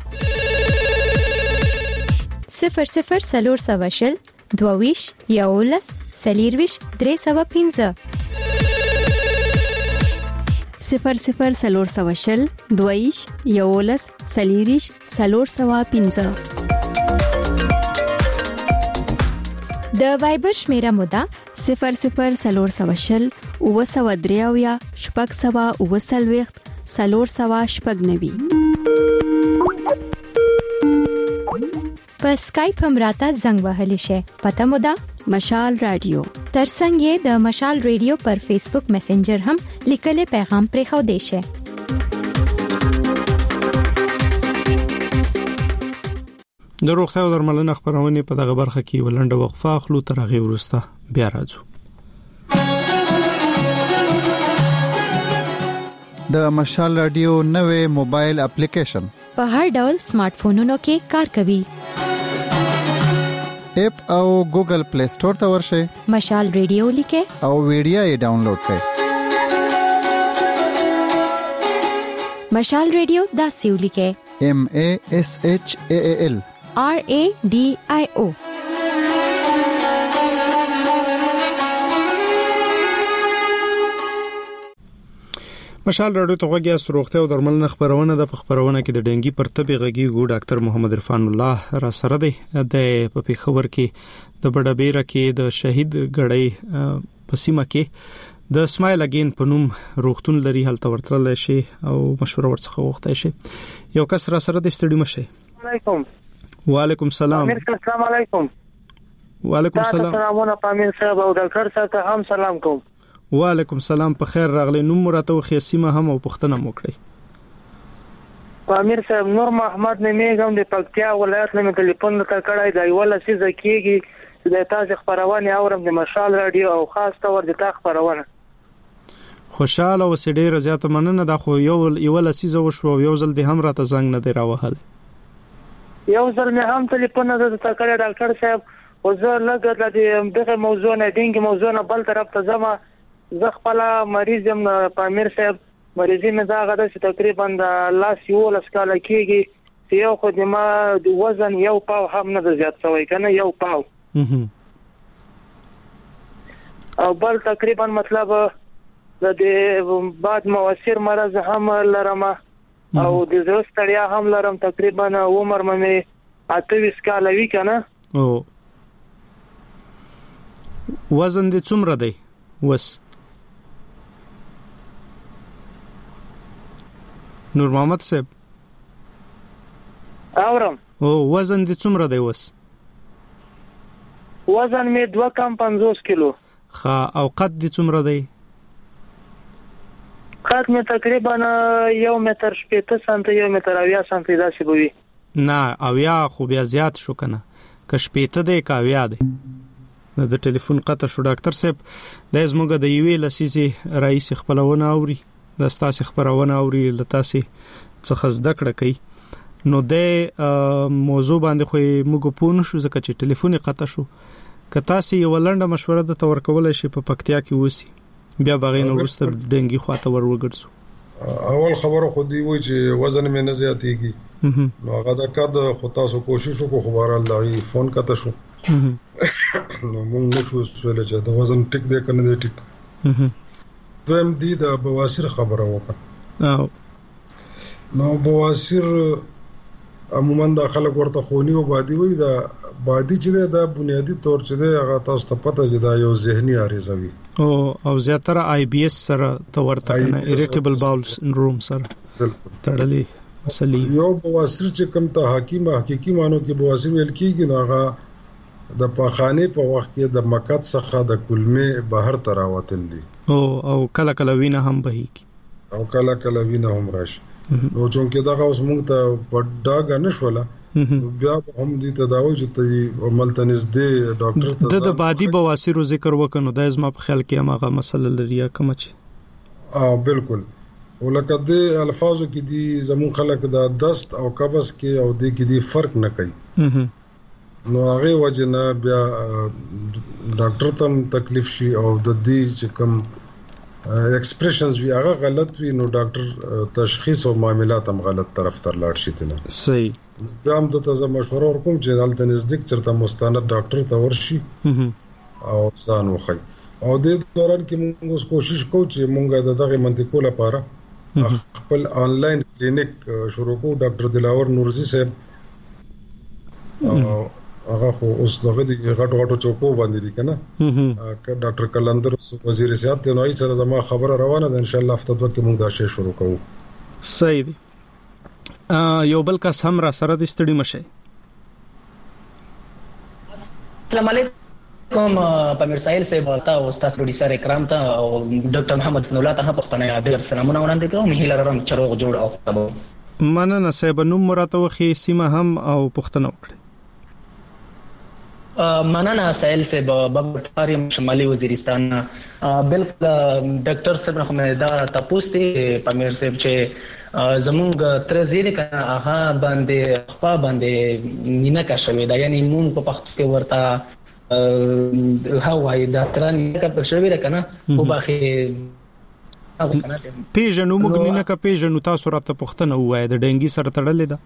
00 سلور سواشل دوویش یولس سلیرویش 315 00 سلور سواشل دویش یولس سلیریش سلور سوا 15 د وایبر شمیره مودا 00 سلور سواشل او سوا دریاویا شپږ سوا او سلويخت سلور سوا شپږ نوي په سکایپ هم راته زنګ وهلی شي پته مودا مشال رادیو ترڅنګ د مشال ریډیو پر فیسبوک میسنجر هم لیکلي پیغام پرې خو دی شي د روغتیا او درملنه خبرونه په دغه برخه کې ولنډه وقفه اخلو تر هغه وروسته بیا راځو د مشال رادیو نوې موبایل اپلیکیشن په هر ډول سمارټ فونونو کې کار کوي اپ او ګوګل پلی سٹور ته ورشئ مشال ریډیو لیکه او ویډیو یې ډاونلوډ کړئ مشال ریډیو دا سیو لیکه MASHAAL RADIO مشال رادیو ته غوږی روغتیا او درملنه خبرونه د خبرونه کې د ډنګي پر تبي غږیږي ډاکټر محمد عرفان الله را سره دی د په خبر کې د بډابېره کې د شهید غړی پسیمه کې د اسماعیل اگین په نوم روغتون لري هلته ورتل شي او مشوره ورڅخه وغوښته شي یو کس را سره د ستړي مشه علیکم وعلیکم السلام السلام علیکم وعلیکم السلام سلامونه پامیر صاحب او ډاکټر صاحب ته هم سلام کوم وعلیکم السلام په خیر راغلی نوم مراتو خیسیمه هم او پښتنه موکړي پامیر صاحب نور محمد نمیګم د پکتیا ولایت نه ټلیفون ته کړای دی ولا سیزه کیږي د تاسو خبرونه اورم د مشال رادیو او خاص تور د تاسو خبرونه خوشاله او سډیر زیاته مننه د خو یو لسیزه وشو یو ځل د هم راته زنګ نه دی راوهل یو ځل مې هم ټلیفون ته کړای ډاکټر صاحب او زه لګا د دغه موضوع نه ډینګ موضوع نه بل طرف ته ځم زه خپل مریض یم پامیر صاحب مریضي مې دا غدا چې تقریبا د لاس یو لسکال کېږي چې یو خو د ما د وزن یو پاو هم نه زیات شوی کنه یو پاو او بل تقریبا مطلب د بعد موثر مرض هم لرم او د زړه ستړیا هم لرم تقریبا عمر مې 28 کال وی کنه او وزن دې څومره دی وس نور محمد صاحب اورم او وزن دې څومره دی وس وزن مې 2.50 کیلو ها او قد دې څومره دی قد مې تقریبا 1 متر 70 سانتي 1 متر 80 سانتي داسې بوي نه اویا خو بیا زیات شو کنه که 70 دی کا اویا دی د ټلیفون قطع شو ډاکټر صاحب د زموږ د یوې لسیزه رئیس خپلونه اوري د تاسو خبرونه اوري لتاسي څخه زده کړه کوي نو د موضوع باندې خو موږ پوه نشو ځکه چې ټلیفون قطع شو کته سي یو لنډه مشوره د تور کول شي په پکتیا کې وسی بیا باغې نو وروسته ډنګي خواته ورګرځو اول خبره خو دی وای چې وزن مې نه زیاتېږي نو هغه د کډ خو تاسو کوشش وکړو خو بهر الله فون کته شو نو موږ نشو سوال چې د وزن ټیک دی کنه دی ټیک دویم دی د بواسیر خبره وکړه نو بواسیر عموما د خلک ورته خونی او بادي وي دا بادي چې دا بنیادی طور چې دا هغه تاسو ته پته چې دا یو ذهني عارضه وي او زیاتره آی بي اس سره ته ورته کنه اریټیبل باول سندروم سره تړلې مسلې یو بواسیر چې کوم ته حقيقي مانو کې بواسیر ویل کېږي نو هغه د پاخانه په وخت کې د مقعد څخه د کلمه بهر تراوتل دي او کله کله وینه هم بهيږي او کله کله وینه هم راشي نو چې دا اوس موږ ته په ډاګه نشوله بیا هم دي تداوی چې عمل تنز دي ډاکټر ته د بادي بواسیر ذکر وکنو د ازما په خیال کې هغه مسله لري کوم چې بالکل ولکه د الفاظو کې دي زمون خلک د دست او قبض کې او د کې دي فرق نه کوي نو هغه وجنه بیا ډاکټر ته تکلیف شي او د دې چې کوم ایکسپریشنز وی هغه غلط وی نو ډاکټر تشخیص او معاملات هم غلط طرف ته لاړ شي ته صحیح دام د تاسو مشوره ورکوم چې دلته نزدیک چرته مستند ډاکټر ته ورشي او ځان وخی او د دوران کې موږ کوشش کوو چې موږ دغه منطقو لپاره خپل آنلاین کلینیک شروع کوو ډاکټر دلاور نورزي صاحب هغه خو اوس دغه دی غټو چوکو باندې دي کنه ډاکټر کلندر وزیر صحت ته نوې سره زما خبره روانه ده ان شاء الله هفته دوه کې موږ دا شی شروع کوو صحیح دی یو بل کس هم را سره د ستړي مشه السلام علیکم پامیر سایل صاحب تا او استاد پروډوسر اکرام ته او ډاکټر محمد فن الله ته پښتنه ډیر سلامونه وړاندې کوم هیله لرم چې روغ جوړ او خبر مننه صاحب نو مراتو خې سیمه هم او پښتنه وکړي مننه سایل صاحب بابټاری شمالي وزیرستان بالکل ډاکټر صاحب رحمه دا تاسو ته پامیر صاحب چې زمونږ تر زیاده کنه هغه باندې خپل باندې نینا کا شوی دا یعنی مون په پخت کې ورته هاوای دا تران کا په شوی دا کنه په باخي پیژنو موږ نینا کا پیژنو تاسو راته پښتنه وای د ډنګي سره تړلې ده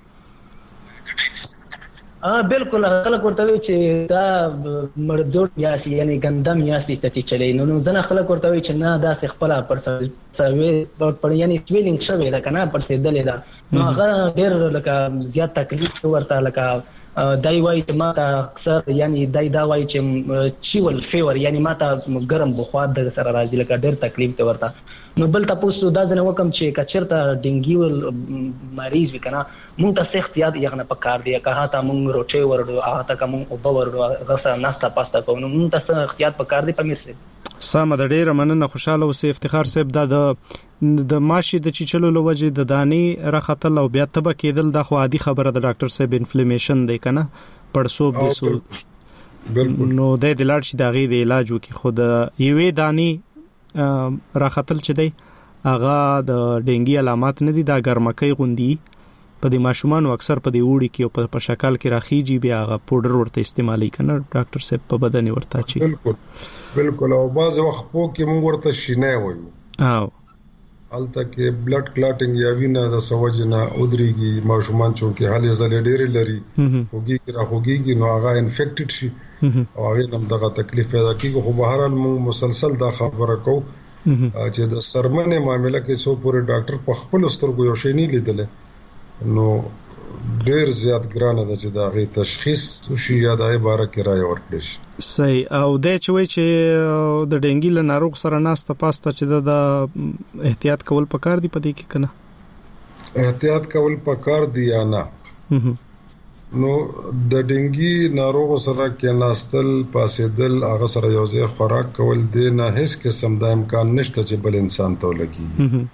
بالکل خلک ورته چې دا مردود یاسي یعنی ګندم یاسي ته چلی نو ځنه خلک ورته چې نه دا خپل پر سروي پر یعنی سویلینګ شوی دا کنه پر سیدلې دا نو هغه ډېر لکه زیات تکلیف ورته لکه دای وای چې ما ته اکثر یعنی دای دا وای چې چیول فیور یعنی ما ته ګرم بخار د سره راځي لکه ډېر تکلیف ته ورته نو بل تاسو دا ځنه وکم چې کچرته ډنګي ول مریض وکنا مونږ ته احتیاط یغنه پکار دی که ته مونږ روټي ورډو هغه ته کوم او باورډو غسه ناستا پاستا کوو نو مونږ ته احتیاط پکار دی پمیر سي سم د ډیره مننه خوشاله او سي افتخار صاحب د ماشي د چچلو لوجه د دانی راختل او بیا تبه کېدل د خو عادي خبره د ډاکټر صاحب انفلیمیشن دی کنه پړسوب د سو نو د لاړ شي د غي د علاج وکي خود یوې دانی راختل چې دی اغه د ډنګي علامات نه دي دا ګرمکۍ غوندي په دې ماشومان اکثر په دې وړي کې او په شکل کې راخیږي بیا هغه پودر ورته استعمالي کنه ډاکټر صاحب په بدن ورته چی بالکل او باز وخت په کې موږ ورته شینه وایو الته کې بلډ کلاټینګ یا وینا د سوجنا اودريږي ماشومان چې حالې زلې ډېرې لري خوږي نو هغه انفیکټډ شي او هغه هم دغه تکلیف پیدا کیږي خو بهر حال موږ مسلسل دا خبره کوو چې د سرمنې معاملې کې څو پورې ډاکټر په خپل سترګو یو شی نه لیدل نو ډیر زیات ګرانه ده چې دا غي تشخیص وشي یا د عبارت کې راي ورکړي صحیح او د چوي چې د ډنګي له ناروغ سره ناسته پاسته چې د احتیاط کول پکار دی پدې کې کنه احتیاط کول پکار دی یا نه نو د ډنګي ناروغ سره کې ناستل پاسېدل هغه سره یو ځای خوراک کول دی نه هیڅ قسم د امکان نشته چې بل انسان ته لګي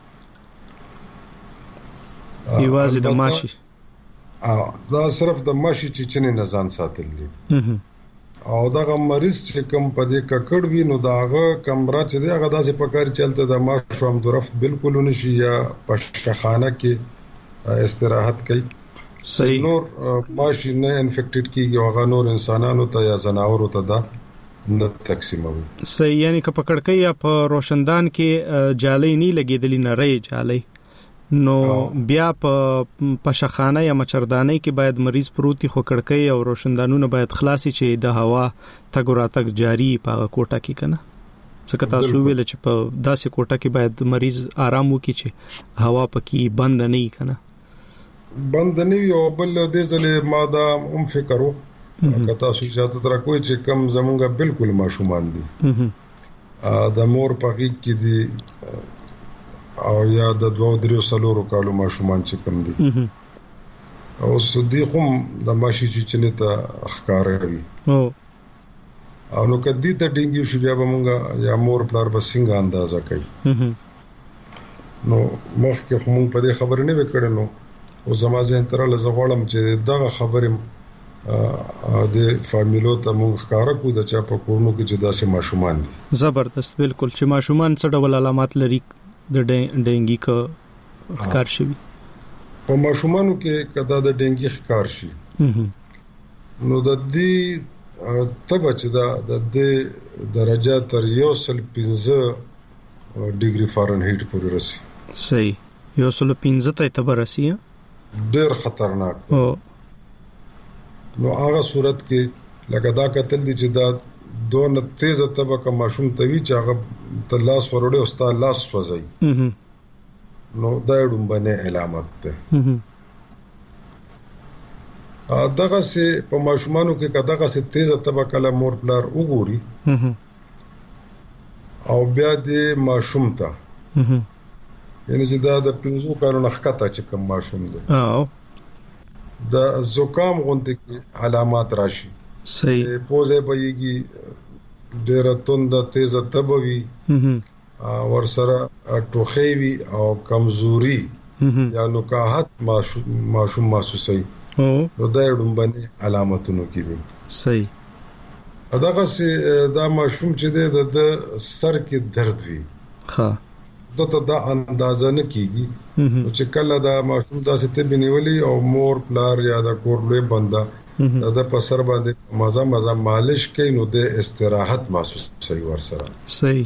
یوازې د ماشي دا صرف د ماشي چې چنې نه ځان ساتل دي او دا مریض چې کوم په دې ککړ وي نو داغه کمره چې دغه داسې پکاري چلته د ماشوم درفت بالکل نشي یا پښخانه کې استراحت کوي. صحیح. نور ماشي نه انفیکټډ کیږي او هغه نور انسانانو ته یا جناورو ته دا نه تقسیموي. صحیح. یعنی که پکړکې یا په روشندان کې جالۍ نه لګېدلې نری جالۍ نو بیا په شخانه یا مچردانۍ کې باید مریض پروتي خو کړکۍ او روشندانونه باید خلاصي چې د هوا تګ راتګ جاری په کوټه کې کنه. څنګه تاسو ویل چې په داسې کوټه کې باید مریض آرام وکړي چې هوا پکې بند نه وي کنه. بند نه وي او بل دې ځلې ما دا هم فکر وکړ که تاسو اجازه درکوي چې کم زمونږه بالکل ماشومان دي د مور پغې کې دي او یا د 2-3 کالو ماشومان چې کم دي او سدي هم د ماشي چې نه ته ښکاروي او نو کدي ته ډینګي شو بیا موږ یا مور پلار بسنګ اندازه کوي نو مخکې هم په دې خبر نه وکړل نو او زمازه تر له زغړم چې دغه خبره د فامیلو ته موږ ښکارا کو د چا په کورونو کې چې داسې ماشومان دي. زبردست. بالکل چې ماشومان څه ډول علامات لري د ډینګي کا ښکار شي په ماشومانو کې کدا د ډینګي ښکار شي نو د دې تبه چې د درجه تر 115 ډیګري فارنهایت پورې رسي. صحیح. 115 ته تبه رسي ډېر خطرناک نو هغه صورت کې لکه دا قتل دي چې دا دون تیز تبه کا ماشوم توی چې هغه تلاس وروړي او ستا لاس وځي نو دا ډومبنه علامت ده. دغه سه په ماشومانو کې کداغه سه تیز تبه کله مور پلار وګوري او بیا دې ماشوم ته یعنی چې دا د 15 کارونه ښکته چې کوم ماشوم دی د زکام غونډه کې علامات راشي. صحیح. پوزه بېږي ډېر توند تیز تبه وي ورسره ټوخی وي او کمزوري یا نکاحت ماشوم محسوسي نو دا ډومبني علامتونو کې دي. صحیح. دغه سه دا ماشوم چې د سر کې درد وي دته دا اندازه نه کیږي چې کله دا ماشوم داسې ته بنولي او مور پلار یا د کورلې بندا دا په سر باندې مزه مالش کوي نو د استراحت محسوسي ورسره. صحیح.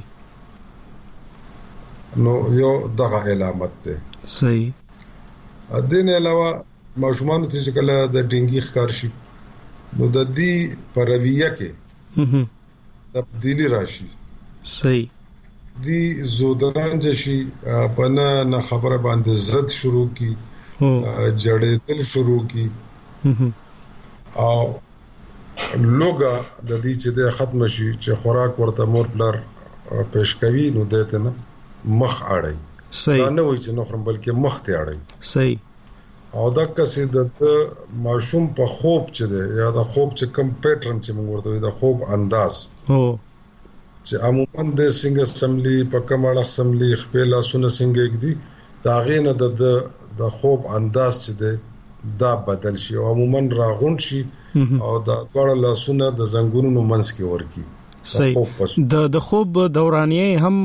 نو یو دغه علامت ده. صحیح. دین علاوه ماشومان ته چې کله د ډینګي ښکار شي نو د دې په رویه کې تبدیلی راشي. صحیح. دی زودران شي په نه خبره باندې زد شروع کی جړېدل شروع کی او لوګه د دې چې د ختم شي چې خوراک ورته مور پلار پېښ کوي نو دته نه مخ اړای. صحیح. دا نه وایي چې نو خرم بلکې مخ ته اړای. صحیح. او دا کسې د ماشوم په خوب چې دی یا د خوب چې کم پیټرن چې موږ ورته د خوب انداز چې عموما د څنګه سملی په کماړه سملی خپل لاسونه څنګه کېدي دا غینه د خوب انداز چې دی دا بدل شي او عموما راغون شي او دا ټول لاسونه د زنګونو منځ کې ورکی. صحیح. د خوب دورانیه هم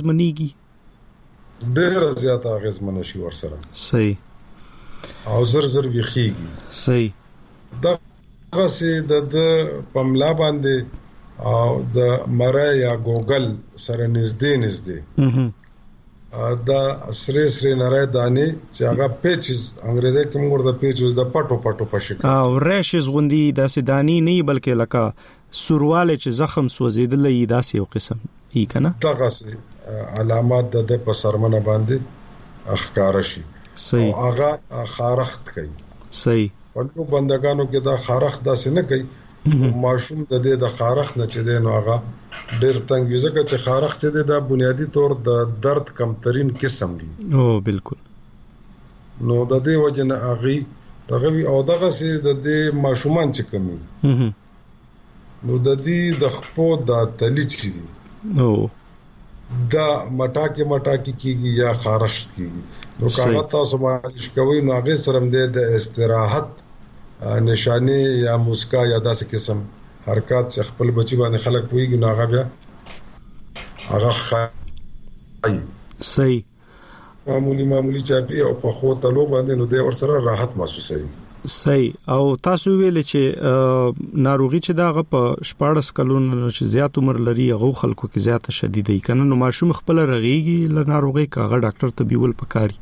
اغیزمنېږي ډېر زیات اغیزمن شي ورسره. صحیح. او زر ویخیږي. صحیح. دا غسه د پملا باندې او د مرای یا ګوګل سره نږدې دا سره نری دانه چې هغه پیچز انګریزي کې موږ د پیچز د پټو په شکل او ریشز غوندي د سدانی نه بلکې لکه سورواله چې زخم سوځیدلې داسې یو قسم هی کنه دغه علامات د په سرمنه باندې اخکار شي. صحیح. او هغه خارخت کوي. صحیح. ورته بندگانو کې دا خارخت داسې نه کوي ماشوم د خارخ نه چې دی نو هغه ډېر تنګ وي ځکه چې خارخ چې دی دا بنیادی طور د درد کمترین قسم دی. بالکل. نو د دې وجه نه هغه دغه او دغه سي د دې ماشومان چې کمی نو د دې د خپو د تلی چې دی دا مټاکی کیږي یا خارخ کیږي نو کاغه تاسو مالش کوي نو هغه سره د استراحت نشانه یا مسکا یا داسې قسم حرکت چې خپل بچي باندې خلک ویږي نو هغه بیا هغه صحیح معمولی چاپی او په خو تلو باندې نو د ور سره راحت محسوسوي. صحیح. او تاسو ویل چې ناروغي چې داغه په 14 کلونو چې زیات عمر لري هغه خلکو کې زیاته شدیده کنه نو ماشوم خپل رغيږي ل ناروغي کاغه ډاکټر ته بیول پکاري.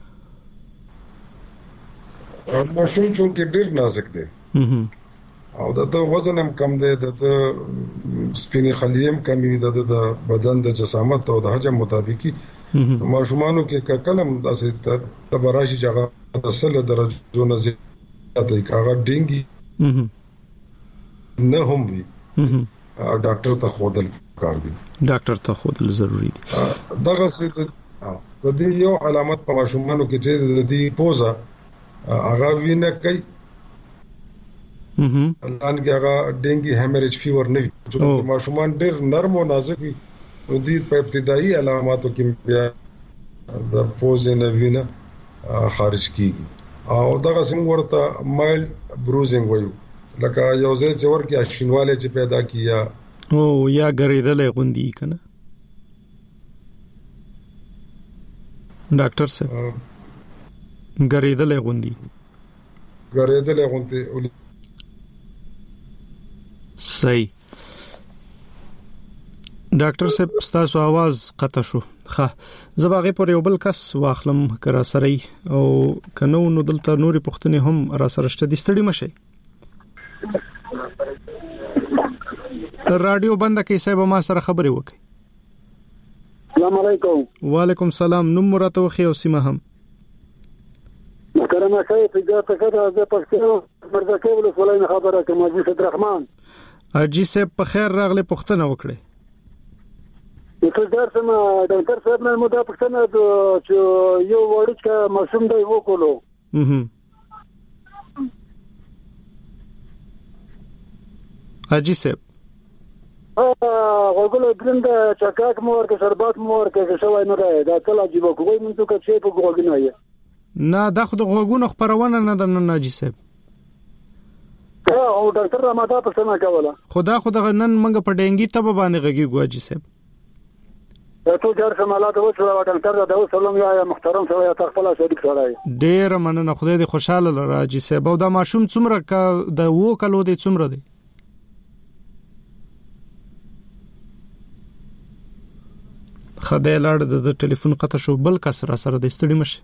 ماشوم چې ډیر نازک دی او د وزن هم کم دی د سپینې خلیې هم کم دي د بدن د جسامت او د حجم مطابقي ماشومانو کې کلم داسې تبراشي چې هغه د 10 درجو نه زیات دی هغه ډینګي نه هم وي ډاکټر ته خودل کار دي. ډاکټر ته خودل ضروری دي. دغه څه د دې یو علامت په ماشومانو کې چې د دې پوزا هغه وینه کوي الان کې هغه ډینګي هیمریج فیور نه وي چې ماشومان ډېر نرم او نازک وي نو دې په ابتدایي علاماتو کې بیا د پوزې نه وینه خارج کیږي او دغه څنګه ورته مایل بروزینګ وایو لکه یو ځای چې ورکه شینواله چې پیدا کییا او یا غریدلې غوندي کنه ډاکټر صاحب غریدلې غوندي صحیح. ډاکټر صاحب ستاسو आवाज قطع شو. ښه زباغه پر یو بل کس واخلم کرا سره او کنو نو دلته نوري پښتنې هم را سره شته دي ستړي مشه رادیو بند کې صاحب ما سره خبرې وکړي. السلام علیکم. وعلیکم السلام. نوم مراتو خو او سیمه هم محترم شیخ اجازه کړه د پښتنو مرزکه ولې خبره کوم حاجی صدررحمان حاجی صاحب په خیر راغله پښتنه وکړي. څه درسم ډاکټر صاحب نه مو دا پښتنه چې یو وړي چې ماشوم دی وکولو حاجی صاحب وګورئ درند چکاک مور کې شربات مور کې شوی نه دی دا ټول عجیب کوی مونږ ته چې په وګورئ نه دا خو د غوګونو خبرونه نه د ناجی صاحب او ډاکټر رمضان په څنګه کوله خدا نن منګه په ډنګي تب باندې غږی ګواجی صاحب ته جار سمالات و چې ډاکټر دا سلام یا محترم سره یا تخپل صدیق سره ډیر مننه خدای دې خوشاله راځي صاحب او دا ماشوم څومره د وو کلو دې څومره دی خدای لاړ د ټلیفون قطع شو بل کس را سره د ستړي مشه.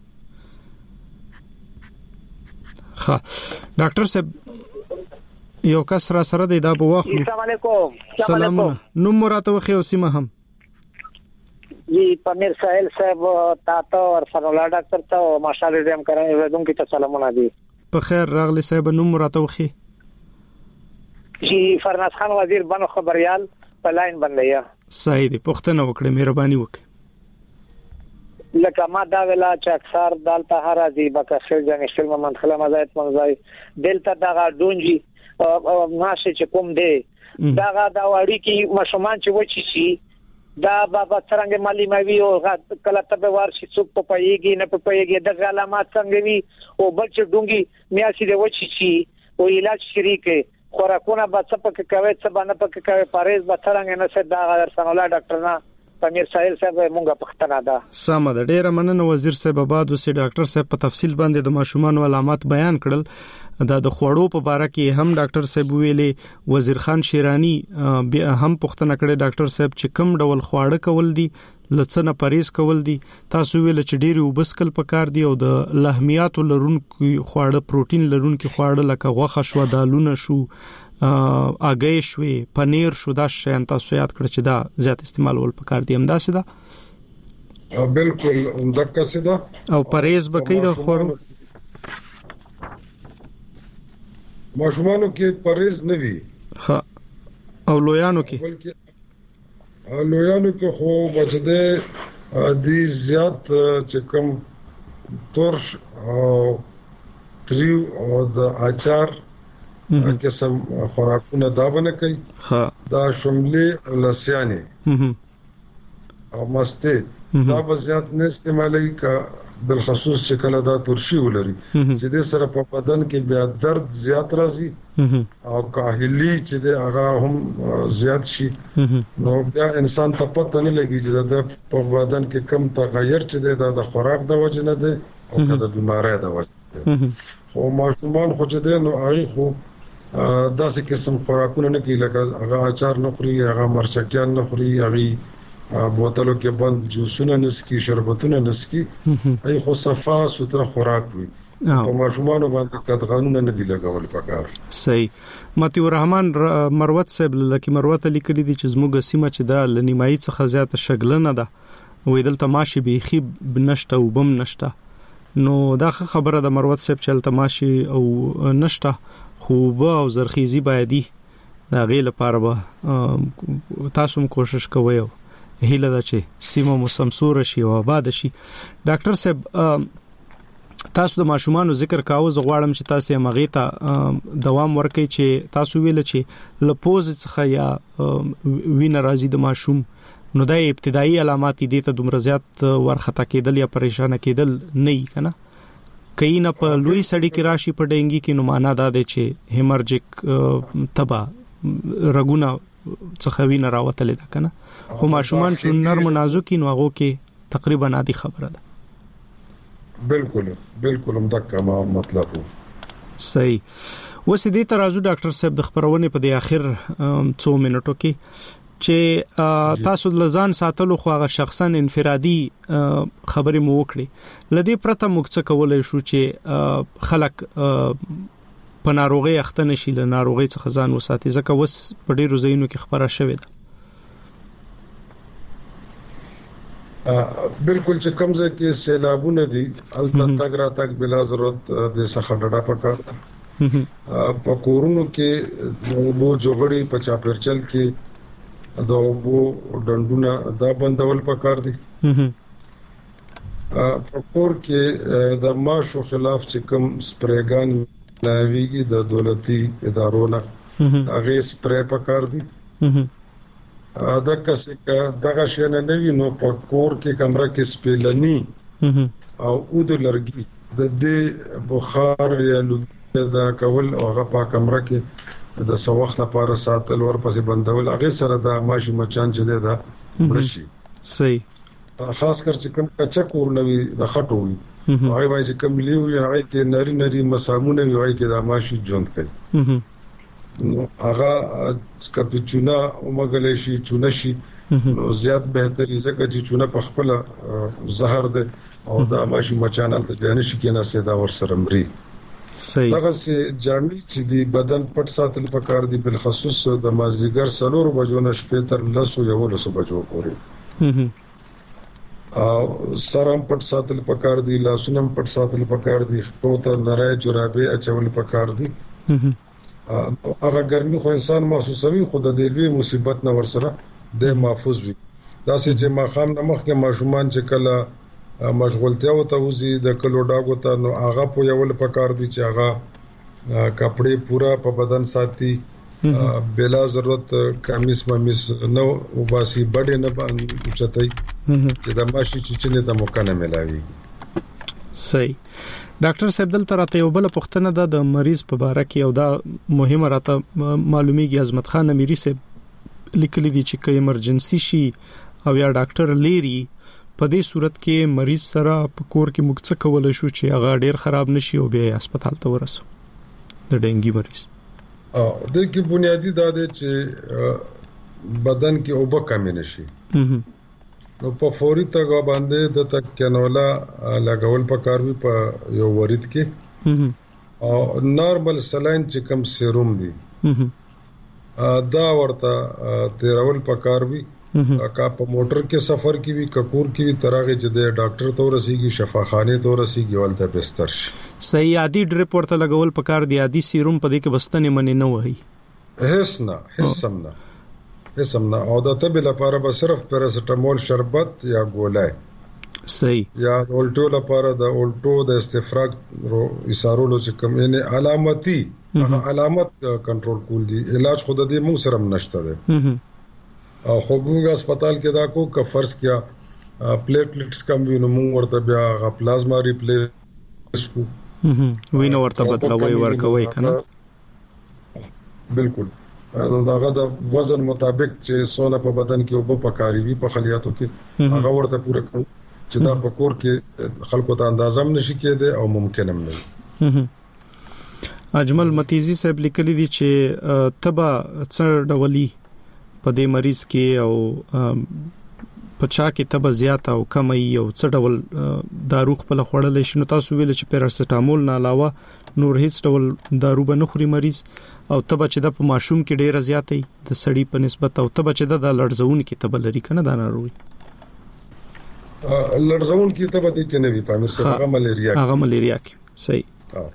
ښه ډاکټر صاحب یو کس را سره دی دا بو واخلو. السلام علیکم. سلام. نوم مراتو خو او سیمه هم جی پامیر ساحل صاحب تاسو ورسره ډاکټر ته ماشاءالله دې هم کوي ودونکو ته سلامونه دي. په خیر راغلی صاحب. نوم مراتو خو جی فرناز خان وزیر بنو خبريال په لاین باندې صحیح دی. پښتنه وکړه مهرباني وکړه. لکه ما دا ویلا چې اکثر دالته هر ازي بکاسل ځنې فلم منخله مزایت منځای دلته دا ډونجي ماشه چې کوم دی دا وړي کې مشمان چې وچی شي دا بابا څنګه مالی موي او کله ته ورشي څوک په پيږي نه په پيږي د علامات څنګه وي او بل چې ډونګي میاسي دی وچی شي او علاج شریکه خوراکونه به څه پکې کوي څه باندې پکې کوي پاریز به څنګه نه څه دا درسنولا ډاکټر نه پامیر ساحل صاحب مونږه پښتنه ده. سم ده. ډیره مننه وزیر صاحب. بعد اوسې ډاکټر صاحب په تفصیل باندې د ماشومان علامات بیان کړل. دا د خوړو په اړه کې هم ډاکټر صاحب ویلي. وزیر خان شیرانی بیا هم پښتنه کړي ډاکټر صاحب چې کم ډول خواړه کول دي لڅنه پریز کول دي. تاسو ویل چې ډیره وبسکل پکار دي او د لحمیات لرونکو خواړه پروتین لرونکو خواړه لکه غوښه شو دالونه شو اګې شوي پنیر شو دا شیان تاسو یاد کړئ چې دا زیات استعمال ول پکار دي. همدا سده بالکل همدغه سده او پرهیز بکې د خوړو ماشومانو کې پرهیز نه وي. ها او لویانو کې خو بچده دي زیات چې کوم تورش او تریو او د اچار قسم خوراکونه دا باندې کوي. ها دا شملې لسیانه او مسته دا به زیات نه استعمالي کا بل خصوص چې کله دا ترشي ولري چې د سره په بدن کې بیا درد زیات راځي او کاهلی چې د هغه هم زیات شي نو بیا انسان ته پته نه لګي چې د په بدن کې کم تغیر چې د خوراک د وجه نه ده او د بیماری د وجه ده خو ماشومان خو چې ده نو هغه خو داسې قسم خوراکونه نه کوي لکه هغه اچار نه خوري هغه مرچکیان نه خوري هغه بوتلو کې بند جوسونه نسکی شربتونه نسکی ای خو صفا ستره خوراک وي په ماشومان باندې قانون نه دی لګول پکار صحیح متي الرحمن مروت صاحب لکه مروت لیکلي دي چې زموږ سیمه چې د لنیمایي څخه زیات شګلنه ده وې دلته ماشي بيخي بنشته او بم نشته نو دا خبره د مروت صاحب چې تماشي او نشته خو به او زرخیزي باندې دا غیله لپاره به تاسو هم کوشش کوئ هیله ده چې سیمه مو سمسور شي او آباد شي ډاکټر صاحب تاسو د ماشومانو ذکر کاوه زه غواړم چې تاسو یې مغې ته دوام ورکړئ چې تاسو ویل چې لپوز څخه یا وینه راځي د ماشوم نو د ابتدایي علامات دي ته دومره زیات ورخته کېدل یا پریشان کېدل نه وي کنه کین په لوی سړی کې راشي په ډنګي کې نو معنا دا دی چې هیمرجیک تبا رګونه څخه وینه راوتلې ده کنه خو ماشومان چې نرم نازک نو هغه کې تقریبا عادي خبره ده بالکل مدقه ما مطلب صحیح وسې دې ترازو ډاکټر صاحب د خبرونه په د اخر 2 منټو کې چې تاسو لزان ساتلو خو هغه شخصا انفرادي خبرې مو وکړي لدې پرته موږ څه کولای شو چې خلک په ناروغي اخته نشي له ناروغي څخه ځان وساتي ځکه وس په ډیرو ځایونو کې خبره شوې ده بالکل چې کوم ځای کې سیلابونه دي الته تک را تک بلا ضرورت د څخه ډډه پکار په کورونو کې نو جوړړي په چاپرچل کې دا وو ډندونه دا بندول پکار دي په کور کې د ماشو خلاف چې کوم سپریګان لاویږي د دولتي ادارو نه هغه سپری پکار دي دا کسه دغه شی نه نوي نو په کور کې کمره کې سپیلنی او اود لرګي د دې بخار یا لوګي دا کول او هغه په کمره کې د سوخت لپاره ساتل ورپسې بندول هغه سره د ماشي مچان چې دا ورشي صحیح خاص کر چې کوم کچا کور نوي د خټو وي هغه وایي چې کوم لیو هغه کې نری مسامونه وي هغه کې د ماشي ژوند کوي نو هغه کپچونا او مګلې شي چونه شي نو زیات بهتري ځکه چې چونه په خپل زهر ده او د ماشي مچان ته ځان شي کې نه سدا ور سره مري صحیح دغه سي جامع چې دی بدن پټ ساتل پکار دي بل خصوص د مازیګر سلور بجو نه شپې تر 10 بجو پورې او سرم پټ ساتل پکار دي لاسونم پټ ساتل پکار دي په تو نری جرابې اچول پکار دي هغه ګرمي خو انسان محسوسوي خو د دې لوی مصیبت نه ورسره د محفوظ وي دا چې ما خام نمخ کې ماشومان چې کله مشغولتیا او توزی د کلو ډاګو ته نو هغه په یو پکار دي چې هغه کپڑے پورا په بدن ساتي بلا ضرورت کمیس ممیس نو وباسي بډې نه باندې چتای چې د ماشي چې نه د موقع نه ملاوي صحیح ډاکټر صاحب دلته راته یو بل پوښتنه د مریض په اړه کې او دا مهمه راته معلومیږي عظمت خان امیری صاحب لیکلي دي چې کې ایمرجنسي شي او یا ډاکټر لیری په دې صورت کې مریض سره په کور کې موږ څه کولای شو چې هغه ډیر خراب نشي او بیا هسپتال ته ورسو د ډنګي مریض د کې بنیادی دا دی چې بدن کې اوبه کم نشي نو په فوري توګه باندې د تک کنولا لګول پکار وي په یو ورید کې او نارمل سلاین چې کم سیروم دي دا ورته تیرول پکار وي کا په موټر کې سفر کې وي ککور کې وي ترغه چې د ډاکټر ته ورسیږي شفاخانه ته ورسیږي ولته بستر شي صحیح عادي ډریپ ورته لګول پکار دی عادي سیروم په دې کې بستنه منی نه وای هیڅ نه او د طب لپاره به صرف پیراسټامول شربت یا ګولای صحیح یا اولټو لپاره د اولټو د استفراغ ایثارولو چې کوم یعنی علامتي علامت کنټرول کول دي علاج خود دې موږ سره نشته ده او خوګوګ هسپتال کې دا کو ک فرض کیا پلیټلیټس کم وي نو موږ ورته بیا غ پلازما ریپلیس کو وینه ورته بدلوي ورکوي کنه بالکل نو داغه د وزن مطابق چې سونه په بدن کې او په پکاري وي په خلیاتو کې هغه ورته پوره کوي چې دا په کور کې خلکو ته اندازه هم نشي کېده او ممکن هم نه. اجمل متیزی صاحب لیکلي دي چې تبا څر ډولي په دې مریض کې او پچا کې تبا زیات او کم او څه ډول دارو خپل خوړل شي. نو تاسو ویل چې پیراسټامول نه علاوه نور هیڅ ډول دارو به نه خوري مریض او تبا چې د په ماشوم کې ډیره زیاتې د سړی په نسبت او تبا چې د لړزون کې تبا لري کنه دا ناروغي لړزون کې تبا د کې نه وی پامیر سره هغه ملیریا کې صحیح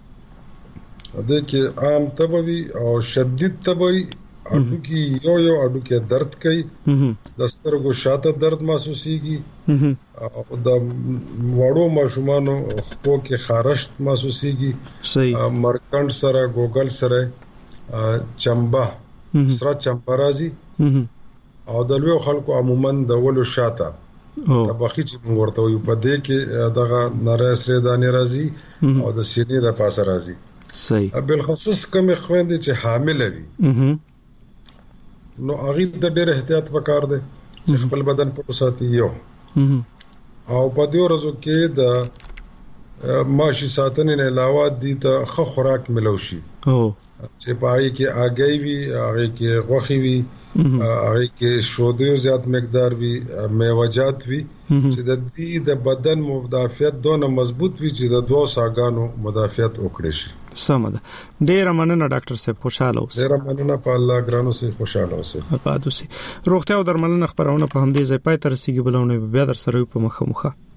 د کې عام تبوي او شدید تبوي اډو کې یو اډو کې درد کوي د سترګو شاته درد محسوسيږي او د وړو ماشومانو خپو کې خارشت محسوسيږي صحیح مرکند سره ګوګل سره چمبا سره چمپرازي او د لوی خلکو عموما د ولو شاته تبخی چې موږ ورته یو په دې کې دغه نری سره دانې راځي او د سینې د پاسه راځي صحیح بل خصوص کوم خويندې چې حامل وي نو هغه د ډېر احتیاط وکړ دي چې خپل بدن په ساتي یو او په دې ورځو کې د ماشي ساتنې نه علاوه دي ته خو خوراک ملوشي چې پای کې اگې وي هغه کې غوخي وي هغه کې شودیو زیات مقدار وي میوه‌جات وي چې د دې د بدن مدافعت دونه مضبوط وي چې د دوه ساګانو مدافعت وکړي شي. سمه ده. ډېر مننه ډاکټر صاحب خوشاله اوسئ. ډېر مننه په الله ګرانو سي خوشاله اوسئ. پاتوسي روغتیا او درملنه خبرونه په همدې ځای پای تر رسیدي بلونه بیا در سره په مخه